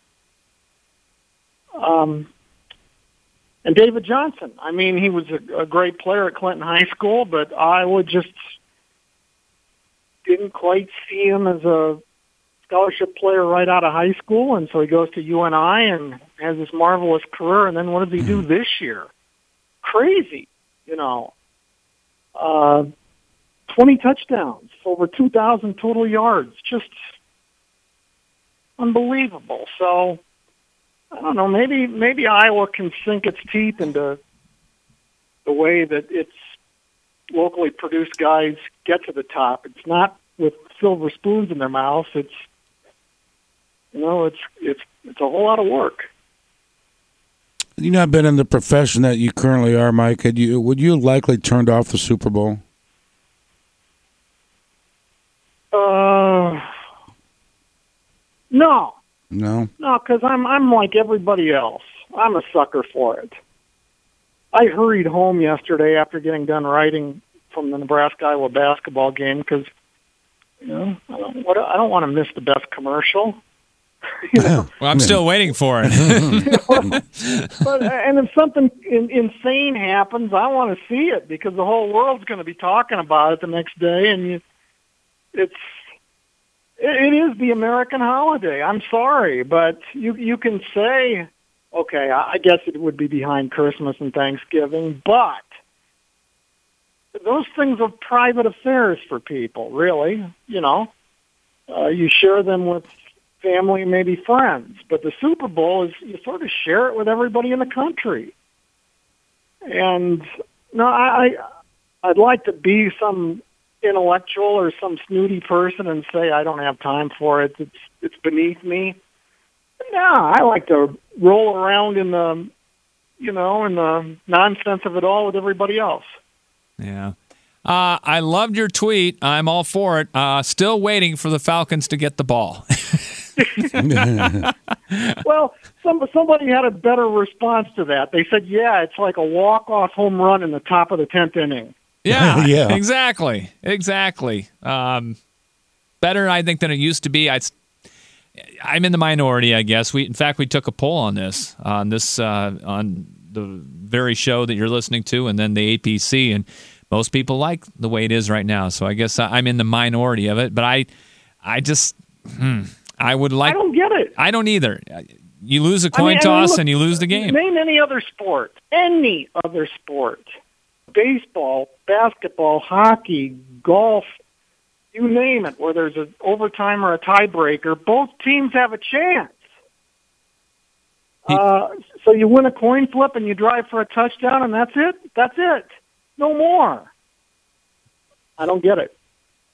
[SPEAKER 14] Um, And David Johnson. I mean, he was a, a great player at Clinton High School, but Iowa just didn't quite see him as a scholarship player right out of high school, and so he goes to U N I and has this marvelous career, and then what does he do this year? Crazy, you know. Uh, twenty touchdowns, over two thousand total yards, just unbelievable. So, I don't know, maybe maybe Iowa can sink its teeth into the way that its locally produced guys get to the top. It's not with silver spoons in their mouths. It's, you know, it's it's it's a whole lot of work.
[SPEAKER 3] You not been in the profession that you currently are, Mike. Had you would you likely turned off the Super Bowl?
[SPEAKER 14] Uh, no.
[SPEAKER 3] No,
[SPEAKER 14] no, because I'm I'm like everybody else. I'm a sucker for it. I hurried home yesterday after getting done writing from the Nebraska-Iowa basketball game because, you know, I don't, what, I don't want to miss the best commercial. You know?
[SPEAKER 2] Well, I'm still waiting for it.
[SPEAKER 14] But and if something in, insane happens, I want to see it because the whole world's going to be talking about it the next day, and you, it's. It is the American holiday. I'm sorry, but you you can say, okay, I guess it would be behind Christmas and Thanksgiving, but those things are private affairs for people, really. You know, uh, you share them with family, maybe friends, but the Super Bowl is you sort of share it with everybody in the country. And no, I, I I'd like to be some intellectual or some snooty person and say I don't have time for it. It's it's beneath me. No, I like to roll around in the, you know, in the nonsense of it all with everybody else.
[SPEAKER 2] Yeah. Uh, I loved your tweet. I'm all for it. Uh, still waiting for the Falcons to get the ball.
[SPEAKER 14] Well, some, somebody had a better response to that. They said, yeah, it's like a walk-off home run in the top of the tenth inning.
[SPEAKER 2] Yeah,
[SPEAKER 3] yeah,
[SPEAKER 2] exactly, exactly. Um, better, I think, than it used to be. I, I'm in the minority, I guess. We, in fact, we took a poll on this on this uh, on the very show that you're listening to, and then the A P C, and most people like the way it is right now. So I guess I'm in the minority of it. But I, I just, hmm, I would like.
[SPEAKER 14] I don't get it.
[SPEAKER 2] I don't either. You lose a coin
[SPEAKER 14] I mean,
[SPEAKER 2] toss,
[SPEAKER 14] I mean, look,
[SPEAKER 2] and you lose the game.
[SPEAKER 14] Name any other sport. Any other sport. Baseball, basketball, hockey, golf, you name it, where there's an overtime or a tiebreaker, both teams have a chance. Uh, so you win a coin flip and you drive for a touchdown and that's it? That's it. No more. I don't get it.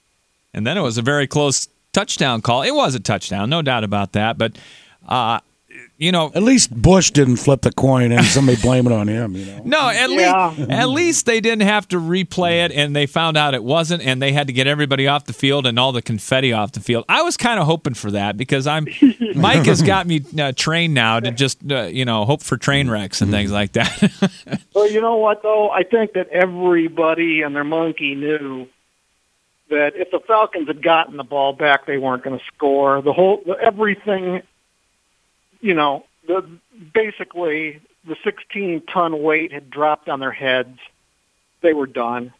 [SPEAKER 2] And then it was a very close touchdown call. It was a touchdown, no doubt about that. But uh, you know,
[SPEAKER 3] at least Bush didn't flip the coin and somebody blame it on him. You know,
[SPEAKER 2] no, at
[SPEAKER 14] Yeah.
[SPEAKER 2] least at least they didn't have to replay it, and they found out it wasn't, and they had to get everybody off the field and all the confetti off the field. I was kind of hoping for that because I'm Mike has got me uh, trained now to just uh, you know hope for train wrecks and things like that.
[SPEAKER 14] Well, you know what, though? I think that everybody and their monkey knew that if the Falcons had gotten the ball back, they weren't going to score. The whole, the, everything, you know, the basically the sixteen-ton weight had dropped on their heads. They were done.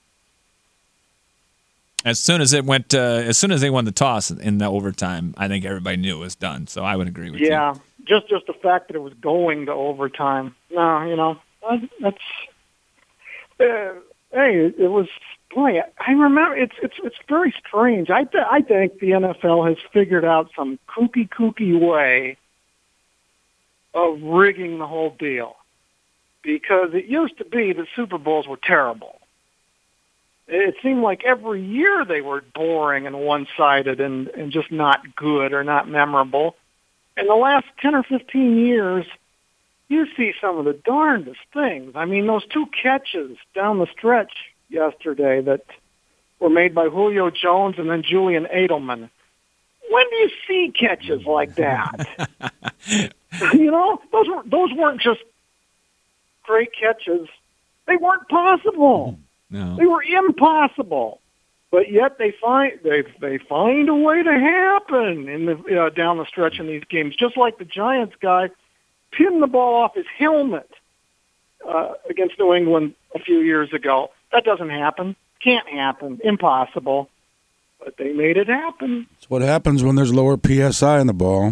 [SPEAKER 2] As soon as it went, uh, as soon as they won the toss in the overtime, I think everybody knew it was done. So I would agree with you.
[SPEAKER 14] Yeah, just just the fact that it was going to overtime. No, you know, that's. Uh, hey, it was. Boy, I remember it's it's it's very strange. I th- I think the N F L has figured out some kooky kooky way of rigging the whole deal, because it used to be that Super Bowls were terrible. It seemed like every year they were boring and one-sided and, and just not good or not memorable. In the last ten or fifteen years, you see some of the darndest things. I mean, those two catches down the stretch yesterday that were made by Julio Jones and then Julian Edelman. When do you see catches like that? You know, those were, those weren't just great catches. They weren't possible.
[SPEAKER 2] No.
[SPEAKER 14] They were impossible. But yet they find they they find a way to happen in the uh, down the stretch in these games. Just like the Giants guy pinned the ball off his helmet uh, against New England a few years ago. That doesn't happen. Can't happen. Impossible. But they made it happen.
[SPEAKER 3] It's what happens when there's lower P S I in the ball.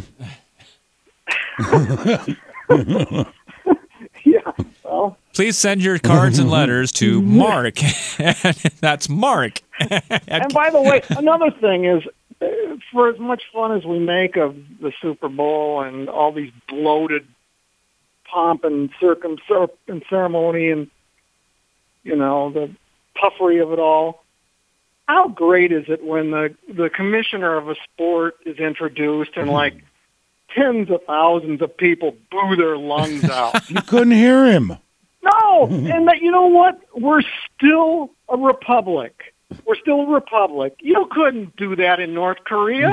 [SPEAKER 14] Yeah. Well,
[SPEAKER 2] please send your cards and letters to Mark. That's Mark.
[SPEAKER 14] And by the way, another thing is, uh, for as much fun as we make of the Super Bowl and all these bloated pomp and circum and ceremony and, you know, the puffery of it all, how great is it when the, the commissioner of a sport is introduced and, like, tens of thousands of people boo their lungs out?
[SPEAKER 3] You couldn't hear him.
[SPEAKER 14] No, and that, you know what? We're still a republic. We're still a republic. You couldn't do that in North Korea.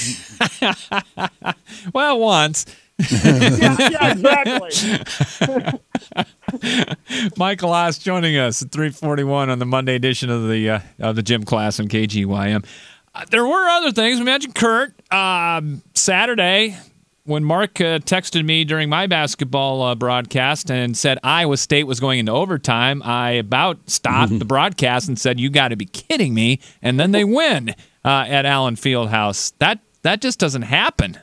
[SPEAKER 2] Well, once.
[SPEAKER 14] yeah, yeah, exactly.
[SPEAKER 2] Michael Haas joining us at three forty-one on the Monday edition of the uh, of the Gym Class on K G Y M. Uh, there were other things. We mentioned Kurt um, Saturday when Mark uh, texted me during my basketball uh, broadcast and said Iowa State was going into overtime. I about stopped the broadcast and said, "You got to be kidding me!" And then they win uh, at Allen Fieldhouse. That that just doesn't happen.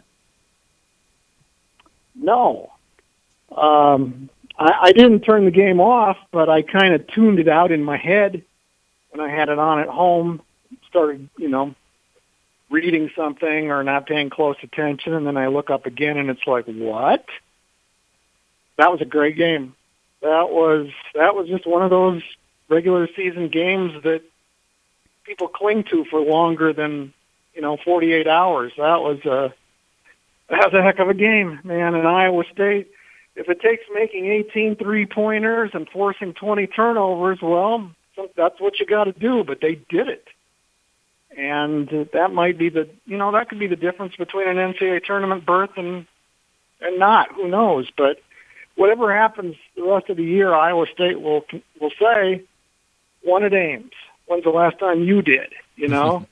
[SPEAKER 14] No. Um, I, I didn't turn the game off, but I kind of tuned it out in my head when I had it on at home, started, you know, reading something or not paying close attention, and then I look up again, and it's like, what? That was a great game. That was that was just one of those regular season games that people cling to for longer than, you know, forty-eight hours. That was a That was a heck of a game, man. In Iowa State, if it takes making eighteen three-pointers and forcing twenty turnovers, well, that's what you got to do. But they did it, and that might be the you know that could be the difference between an N C double A tournament berth and and not. Who knows? But whatever happens the rest of the year, Iowa State will will say, "Won at Ames." When's the last time you did? You know.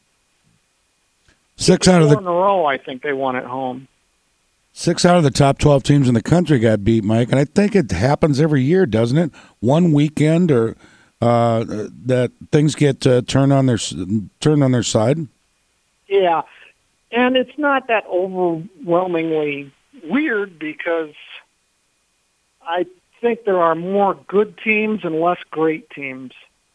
[SPEAKER 3] Six out of the
[SPEAKER 14] Four in a row, I think they won at home.
[SPEAKER 3] Six out of the top twelve teams in the country got beat, Mike, and I think it happens every year, doesn't it? One weekend, or uh, that things get uh, turned on their turned on their side.
[SPEAKER 14] Yeah, and it's not that overwhelmingly weird because I think there are more good teams and less great teams,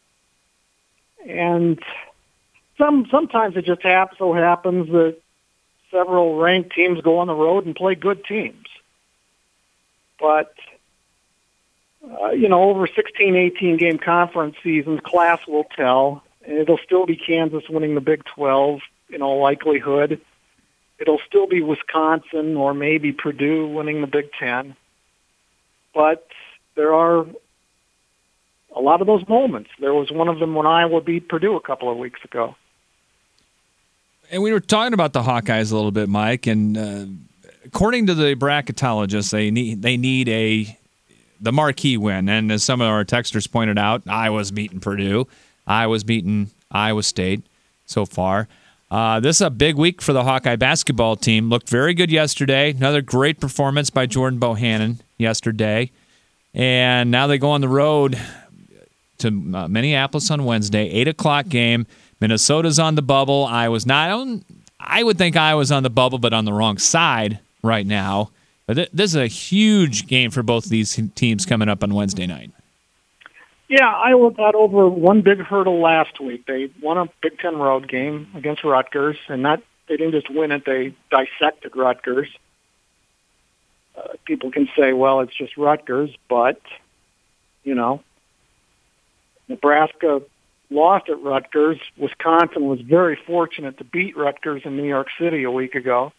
[SPEAKER 14] and some sometimes it just hap- so happens that several ranked teams go on the road and play good teams. But, uh, you know, over sixteen, eighteen-game conference seasons, class will tell. And it'll still be Kansas winning the Big twelve, in all likelihood. it'll still be Wisconsin or maybe Purdue winning the Big Ten. But there are a lot of those moments. There was one of them when Iowa beat Purdue a couple of weeks ago.
[SPEAKER 2] And we were talking about the Hawkeyes a little bit, Mike, and uh, according to the bracketologists, they need they need a the marquee win. And as some of our texters pointed out, Iowa's beaten Purdue. Iowa's beaten Iowa State so far. Uh, this is a big week for the Hawkeye basketball team. Looked very good yesterday. Another great performance by Jordan Bohannon yesterday. And now they go on the road to uh, Minneapolis on Wednesday, eight o'clock game. Minnesota's on the bubble. Iowa's not. I, don't, I would think Iowa's on the bubble, but on the wrong side right now. But th- this is a huge game for both of these teams coming up on Wednesday night.
[SPEAKER 14] Yeah, Iowa got over one big hurdle last week. They won a Big Ten road game against Rutgers, and that they didn't just win it, they dissected Rutgers. Uh, people can say, well, it's just Rutgers, but, you know, Nebraska lost at Rutgers. Wisconsin was very fortunate to beat Rutgers in New York City a week ago.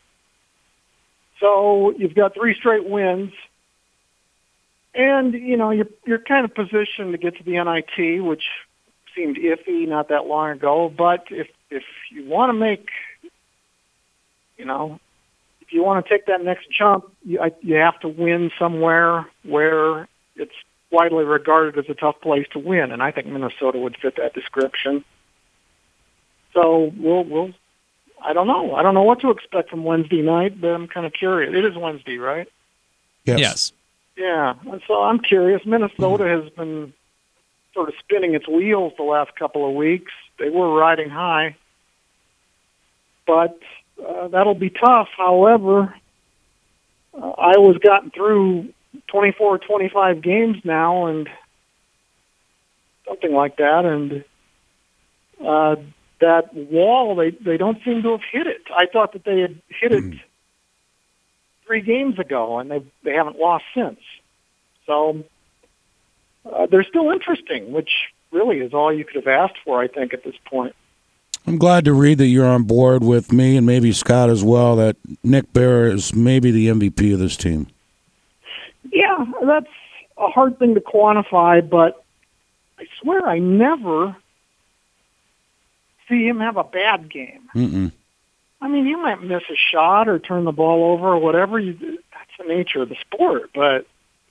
[SPEAKER 14] So you've got three straight wins. And, you know, you're, you're kind of positioned to get to the N I T, which seemed iffy not that long ago. But if, if you want to make, you know, if you want to take that next jump, you, I, you have to win somewhere where it's widely regarded as a tough place to win. And I think Minnesota would fit that description. So we'll, we'll, I don't know. I don't know what to expect from Wednesday night, but I'm kind of curious. It is Wednesday, right?
[SPEAKER 3] Yes.
[SPEAKER 2] Yes.
[SPEAKER 14] Yeah, and so I'm curious. Minnesota has been sort of spinning its wheels the last couple of weeks. They were riding high, but uh, that'll be tough. However, uh, Iowa's gotten through twenty-four, twenty-five games now, and something like that, and uh, that wall, they, they don't seem to have hit it. I thought that they had hit it three games ago, and they they haven't lost since. So uh, they're still interesting, which really is all you could have asked for, I think, at this point.
[SPEAKER 3] I'm glad to read that you're on board with me and maybe Scott as well, that Nick Bear is maybe the M V P of this team.
[SPEAKER 14] Yeah, that's a hard thing to quantify, but I swear I never see him have a bad game.
[SPEAKER 3] Mm-mm.
[SPEAKER 14] I mean, you might miss a shot or turn the ball over or whatever. You, that's the nature of the sport. But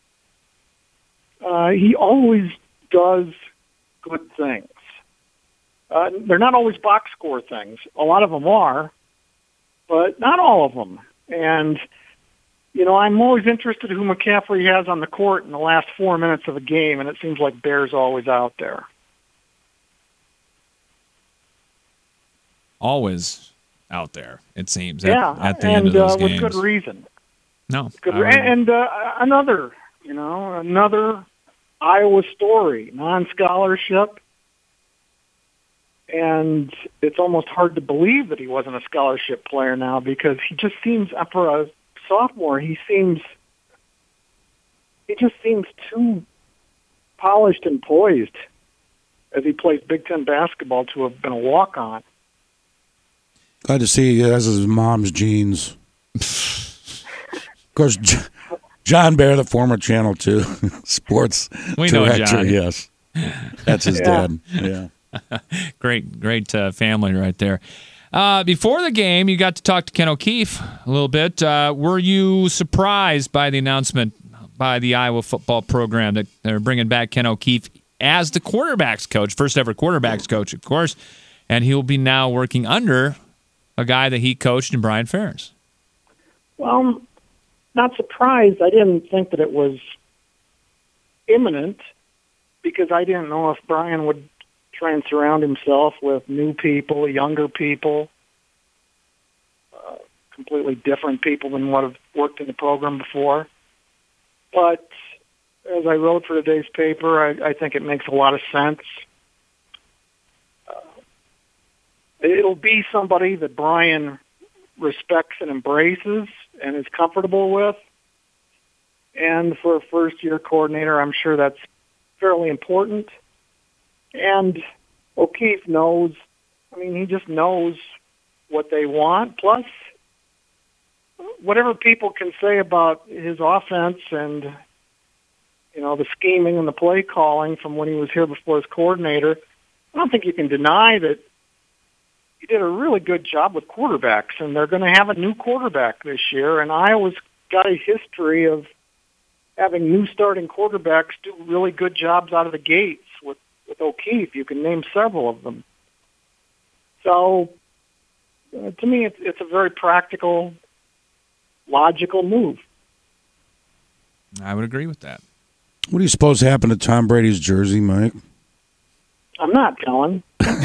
[SPEAKER 14] uh, he always does good things. Uh, they're not always box score things. A lot of them are, but not all of them. And, you know, I'm always interested in who McCaffrey has on the court in the last four minutes of a game, and it seems like Bear's always out there.
[SPEAKER 2] Always out there, it seems.
[SPEAKER 14] Yeah,
[SPEAKER 2] at, at the
[SPEAKER 14] and
[SPEAKER 2] end of those
[SPEAKER 14] uh, with
[SPEAKER 2] games.
[SPEAKER 14] good reason.
[SPEAKER 2] No,
[SPEAKER 14] good.
[SPEAKER 2] I
[SPEAKER 14] Re- and uh, another, you know, another Iowa story, non-scholarship, and it's almost hard to believe that he wasn't a scholarship player now because he just seems, for a sophomore, he seems, he just seems too polished and poised as he plays Big Ten basketball to have been a walk-on.
[SPEAKER 3] Glad to see he has his mom's genes. Of course, John Bear, the former Channel two sports
[SPEAKER 2] we know
[SPEAKER 3] director,
[SPEAKER 2] John.
[SPEAKER 3] yes. That's his
[SPEAKER 14] Yeah.
[SPEAKER 3] dad. Yeah.
[SPEAKER 2] great, great uh, family right there. Uh, before the game, you got to talk to Ken O'Keefe a little bit. Uh, were you surprised by the announcement by the Iowa football program that they're bringing back Ken O'Keefe as the quarterbacks coach, first ever quarterbacks coach, of course, and he'll be now working under a guy that he coached in Brian Ferentz?
[SPEAKER 14] Well, not surprised. I didn't think that it was imminent because I didn't know if Brian would try and surround himself with new people, younger people, uh, completely different people than what have worked in the program before. But as I wrote for today's paper, I, I think it makes a lot of sense. Uh, it'll be somebody that Brian respects and embraces and is comfortable with. And for a first-year coordinator, I'm sure that's fairly important. And O'Keefe knows, I mean, he just knows what they want. Plus, whatever people can say about his offense and, you know, the scheming and the play calling from when he was here before as coordinator, I don't think you can deny that he did a really good job with quarterbacks, and they're going to have a new quarterback this year, and Iowa's got a history of having new starting quarterbacks do really good jobs out of the gates. With, with O'Keefe, you can name several of them. So, uh, to me, it's, it's a very practical, logical move.
[SPEAKER 2] I would agree with that.
[SPEAKER 3] What do you suppose happened to Tom Brady's jersey, Mike?
[SPEAKER 14] I'm not telling.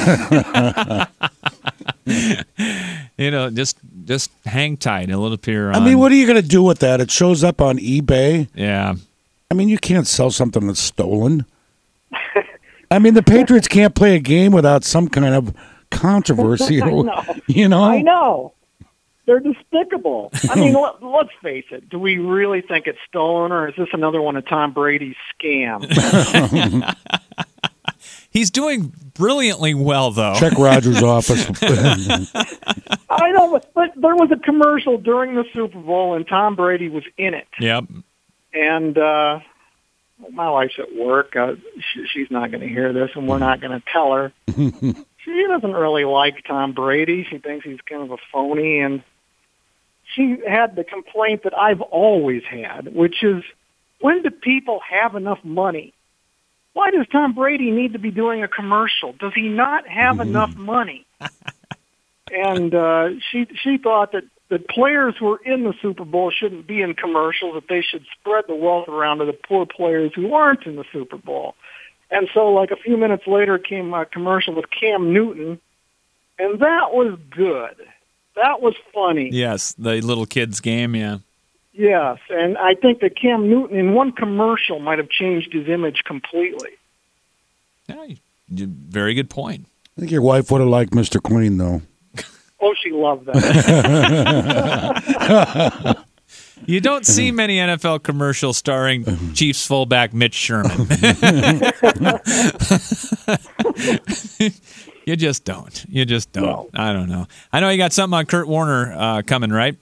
[SPEAKER 2] You know, just just hang tight. It'll appear on...
[SPEAKER 3] I mean, what are you going to do with that? It shows up on eBay.
[SPEAKER 2] Yeah.
[SPEAKER 3] I mean, you can't sell something that's stolen. I mean, the Patriots can't play a game without some kind of controversy.
[SPEAKER 14] I know.
[SPEAKER 3] You know?
[SPEAKER 14] I know. They're despicable. I mean, let, let's face it. Do we really think it's stolen, or is this another one of Tom Brady's scams?
[SPEAKER 2] He's doing brilliantly well, though.
[SPEAKER 3] Check Rogers' office.
[SPEAKER 14] I know, but, but there was a commercial during the Super Bowl, and Tom Brady was in it.
[SPEAKER 2] Yep.
[SPEAKER 14] And uh, my wife's at work. Uh, she, she's not going to hear this, and we're not going to tell her. She doesn't really like Tom Brady. She thinks he's kind of a phony, and she had the complaint that I've always had, which is, when do people have enough money? Why does Tom Brady need to be doing a commercial? Does he not have mm-hmm. enough money? And uh, she she thought that the players who are in the Super Bowl shouldn't be in commercials, that they should spread the wealth around to the poor players who aren't in the Super Bowl. And so, like, a few minutes later came a commercial with Cam Newton, and that was good. That was funny.
[SPEAKER 2] Yes, the little kids game, yeah.
[SPEAKER 14] Yes, and I think that Cam Newton in one commercial might have changed his image completely.
[SPEAKER 2] Yeah, very good point.
[SPEAKER 3] I think your wife would have liked Mister Clean, though.
[SPEAKER 14] Oh, she loved that.
[SPEAKER 2] You don't see many N F L commercials starring Chiefs fullback Mitch Sherman. You just don't. You just don't. No. I don't know. I know you got something on Kurt Warner uh, coming, right?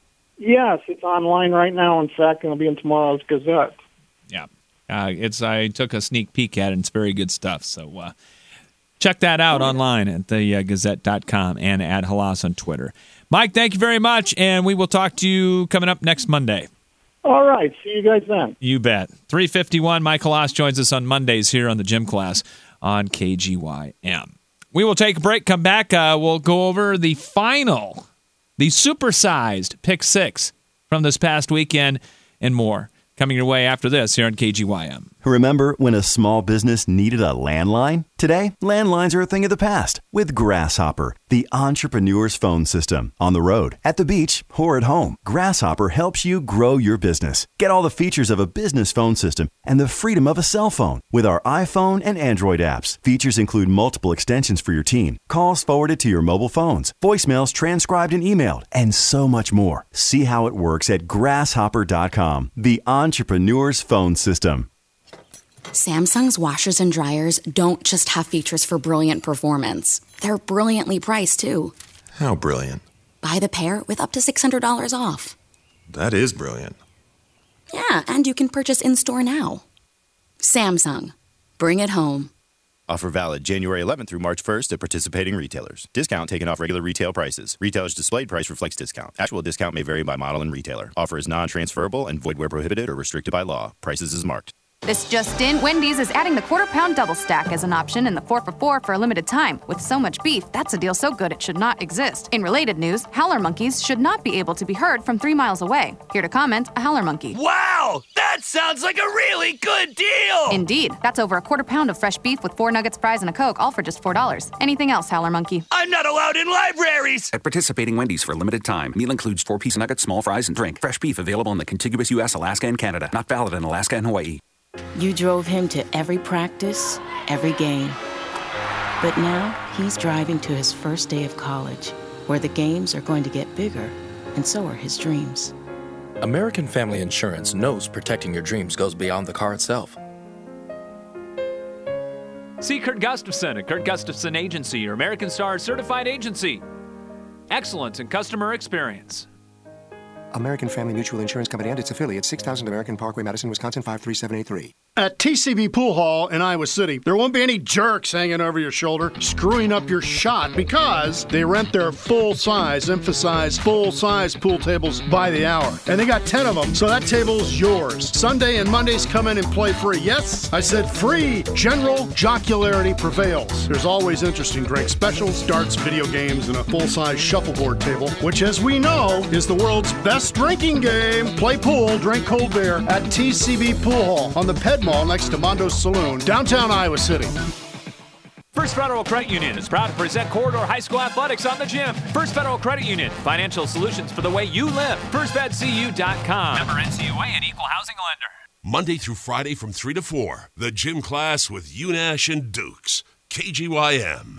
[SPEAKER 14] Yes, it's online right now. In fact, it'll be in tomorrow's Gazette.
[SPEAKER 2] Yeah, uh, it's. I took a sneak peek at it. And it's very good stuff. So uh, check that out online at the uh, gazette dot com and at Halas on Twitter. Mike, thank you very much, and we will talk to you coming up next Monday.
[SPEAKER 14] All right, see you guys then.
[SPEAKER 2] You bet. three fifty-one, Mike Halas joins us on Mondays here on the Gym Class on K G Y M. We will take a break, come back. Uh, we'll go over the final, the supersized Pick Six from this past weekend and more. Coming your way after this here on K G Y M.
[SPEAKER 15] Remember when a small business needed a landline? Today, landlines are a thing of the past with Grasshopper, the entrepreneur's phone system. On the road, at the beach, or at home, Grasshopper helps you grow your business. Get all the features of a business phone system and the freedom of a cell phone with our iPhone and Android apps. Features include multiple extensions for your team, calls forwarded to your mobile phones, voicemails transcribed and emailed, and so much more. See how it works at grasshopper dot com, the entrepreneur's phone system.
[SPEAKER 16] Samsung's washers and dryers don't just have features for brilliant performance. They're brilliantly priced, too.
[SPEAKER 17] How brilliant?
[SPEAKER 16] Buy the pair with up to six hundred dollars off.
[SPEAKER 17] That is brilliant.
[SPEAKER 16] Yeah, and you can purchase in-store now. Samsung. Bring it home.
[SPEAKER 18] Offer valid January eleventh through March first at participating retailers. Discount taken off regular retail prices. Retailer's displayed price reflects discount. Actual discount may vary by model and retailer. Offer is non-transferable and void where prohibited or restricted by law. Prices is marked.
[SPEAKER 19] This just in, Wendy's is adding the quarter pound double stack as an option in the four for four for a limited time. With so much beef, that's a deal so good it should not exist. In related news, howler monkeys should not be able to be heard from three miles away. Here to comment, a howler monkey.
[SPEAKER 20] Wow! That sounds like a really good deal!
[SPEAKER 19] Indeed. That's over a quarter pound of fresh beef with four nuggets, fries, and a Coke, all for just four dollars. Anything else, howler monkey?
[SPEAKER 20] I'm not allowed in libraries!
[SPEAKER 21] At participating Wendy's for a limited time. Meal includes four-piece nuggets, small fries, and drink. Fresh beef available in the contiguous U S, Alaska, and Canada. Not valid in Alaska and Hawaii.
[SPEAKER 22] You drove him to every practice, every game. But now he's driving to his first day of college, where the games are going to get bigger, and so are his dreams.
[SPEAKER 23] American Family Insurance knows protecting your dreams goes beyond the car itself.
[SPEAKER 2] See Kurt Gustafson at Kurt Gustafson Agency, your American Star certified agency. Excellence in customer experience.
[SPEAKER 4] American Family Mutual Insurance Company and its affiliates, six thousand American Parkway, Madison, Wisconsin, five three seven eight three.
[SPEAKER 5] At T C B Pool Hall in Iowa City, there won't be any jerks hanging over your shoulder, screwing up your shot, because they rent their full-size, emphasize full-size pool tables by the hour. And they got ten of them, so that table's yours. Sunday and Mondays come in and play free. Yes, I said free. General jocularity prevails. There's always interesting drink specials, darts, video games, and a full-size shuffleboard table, which, as we know, is the world's best drinking game. Play pool, drink cold beer at T C B Pool Hall on the Ped Mall next to Mondo's Saloon, downtown Iowa City.
[SPEAKER 2] First Federal Credit Union is proud to present Corridor High School Athletics on the Gym. First Federal Credit Union, financial solutions for the way you live. first fed c u dot com. Member N C U A and Equal Housing Lender.
[SPEAKER 13] Monday through Friday from three to four, the Gym Class with UNash and Dukes. K G Y M.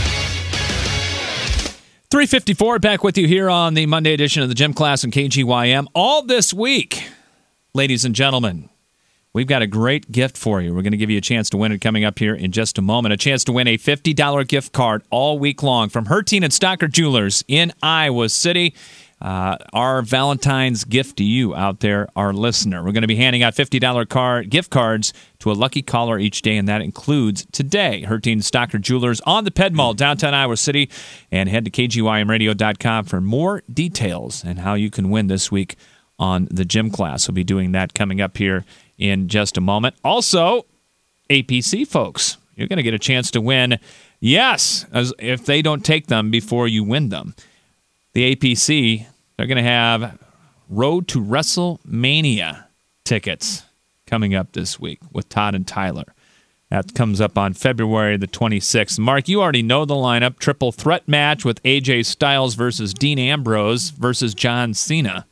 [SPEAKER 2] three fifty-four, back with you here on the Monday edition of the Gym Class and K G Y M. All this week, ladies and gentlemen, we've got a great gift for you. We're going to give you a chance to win it coming up here in just a moment. A chance to win a fifty dollars gift card all week long from Hertine and Stocker Jewelers in Iowa City. Uh, our Valentine's gift to you out there, our listener. We're going to be handing out fifty dollars card, gift cards to a lucky caller each day, and that includes today. Hertine and Stocker Jewelers on the Ped Mall, downtown Iowa City. And head to k g y m radio dot com for more details and how you can win this week on the Gym Class. We'll be doing that coming up here in just a moment. Also, A P C folks, you're going to get a chance to win, yes, as if they don't take them before you win them. The A P C, they're going to have Road to WrestleMania tickets coming up this week with Todd and Tyler. That comes up on February the twenty-sixth. Mark, you already know the lineup. Triple threat match with A J Styles versus Dean Ambrose versus John Cena.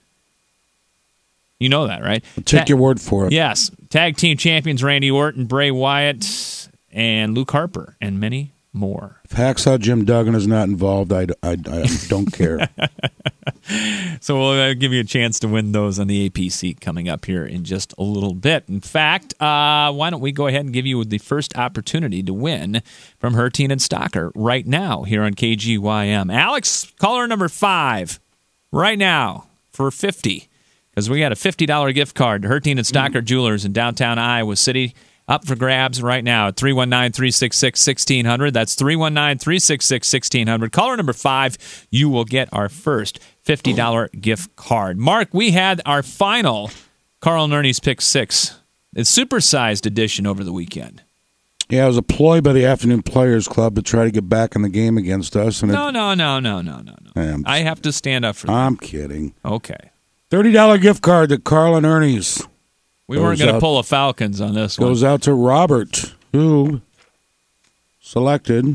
[SPEAKER 2] You know that, right?
[SPEAKER 3] I'll take
[SPEAKER 2] Ta-
[SPEAKER 3] your word for it.
[SPEAKER 2] Yes. Tag team champions Randy Orton, Bray Wyatt, and Luke Harper, and many more.
[SPEAKER 3] If Hacksaw Jim Duggan is not involved, I, I, I don't care.
[SPEAKER 2] So we'll give you a chance to win those on the A P C coming up here in just a little bit. In fact, uh, why don't we go ahead and give you the first opportunity to win from Hertine and Stocker right now here on K G Y M. Alex, caller number five right now for fifty. Because we got a fifty dollars gift card to Hertine and Stocker mm-hmm. Jewelers in downtown Iowa City. Up for grabs right now at three one nine, three six six, one six zero zero. That's three one nine, three six six, one six zero zero. Caller number five, you will get our first fifty dollars gift card. Mark, we had our final Carl and Ernie's Pick Six. It's supersized edition over the weekend.
[SPEAKER 3] Yeah, it was a ploy by the Afternoon Players Club to try to get back in the game against us. And
[SPEAKER 2] no,
[SPEAKER 3] it,
[SPEAKER 2] no, no, no, no, no, no.
[SPEAKER 3] I'm,
[SPEAKER 2] I have to stand up for that.
[SPEAKER 3] I'm kidding.
[SPEAKER 2] Okay.
[SPEAKER 3] thirty dollars gift card to Carl and Ernie's.
[SPEAKER 2] We weren't going to pull a Falcons on this
[SPEAKER 3] goes one. Goes out to Robert, who selected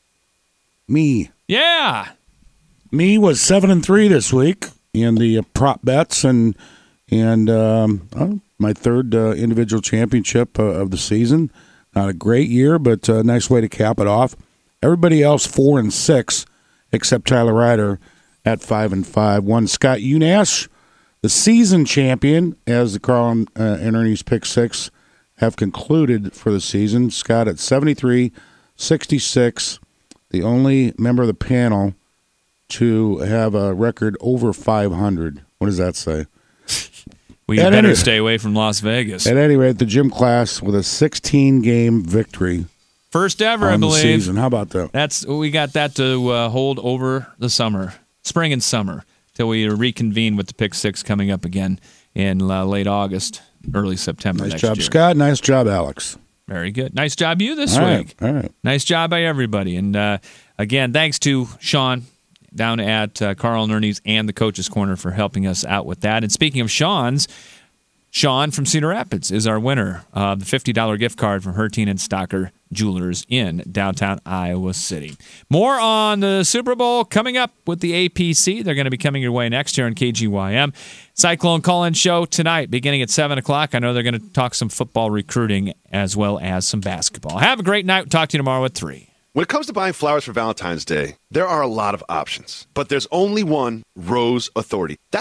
[SPEAKER 3] me.
[SPEAKER 2] Yeah.
[SPEAKER 3] Me was seven and three this week in the uh, prop bets, and and um, oh, my third uh, individual championship uh, of the season. Not a great year, but a nice way to cap it off. Everybody else four and six, except Tyler Ryder at five and five. One Scott Unash, the season champion, as the Carl and, uh, and Ernie's Pick Six have concluded for the season. Scott at seventy-three, sixty-six, the only member of the panel to have a record over five hundred. What does that say?
[SPEAKER 2] Well, you
[SPEAKER 3] at
[SPEAKER 2] better
[SPEAKER 3] any,
[SPEAKER 2] stay away from Las Vegas.
[SPEAKER 3] At any rate, the Gym Class with a sixteen-game victory.
[SPEAKER 2] First ever,
[SPEAKER 3] on
[SPEAKER 2] I believe.
[SPEAKER 3] The season. How about that?
[SPEAKER 2] That's we got that to uh, hold over the summer, spring and summer, till we reconvene with the Pick Six coming up again in uh, late August, early September.
[SPEAKER 3] Nice
[SPEAKER 2] next
[SPEAKER 3] job,
[SPEAKER 2] year.
[SPEAKER 3] Scott. Nice job, Alex.
[SPEAKER 2] Very good. Nice job you this
[SPEAKER 3] All
[SPEAKER 2] week.
[SPEAKER 3] Right. All right.
[SPEAKER 2] Nice job by everybody. And uh, again, thanks to Sean down at uh, Carl and Ernie's and the Coach's Corner for helping us out with that. And speaking of Sean's, Sean from Cedar Rapids is our winner of the fifty dollars gift card from Hertine and Stocker Jewelers in downtown Iowa City. More on the Super Bowl coming up with the A P C. They're going to be coming your way next year on K G Y M. Cyclone call-in show tonight beginning at seven o'clock. I know they're going to talk some football recruiting as well as some basketball. Have a great night. Talk to you tomorrow at three.
[SPEAKER 7] When it comes to buying flowers for Valentine's Day, there are a lot of options. But there's only one Rose Authority. That's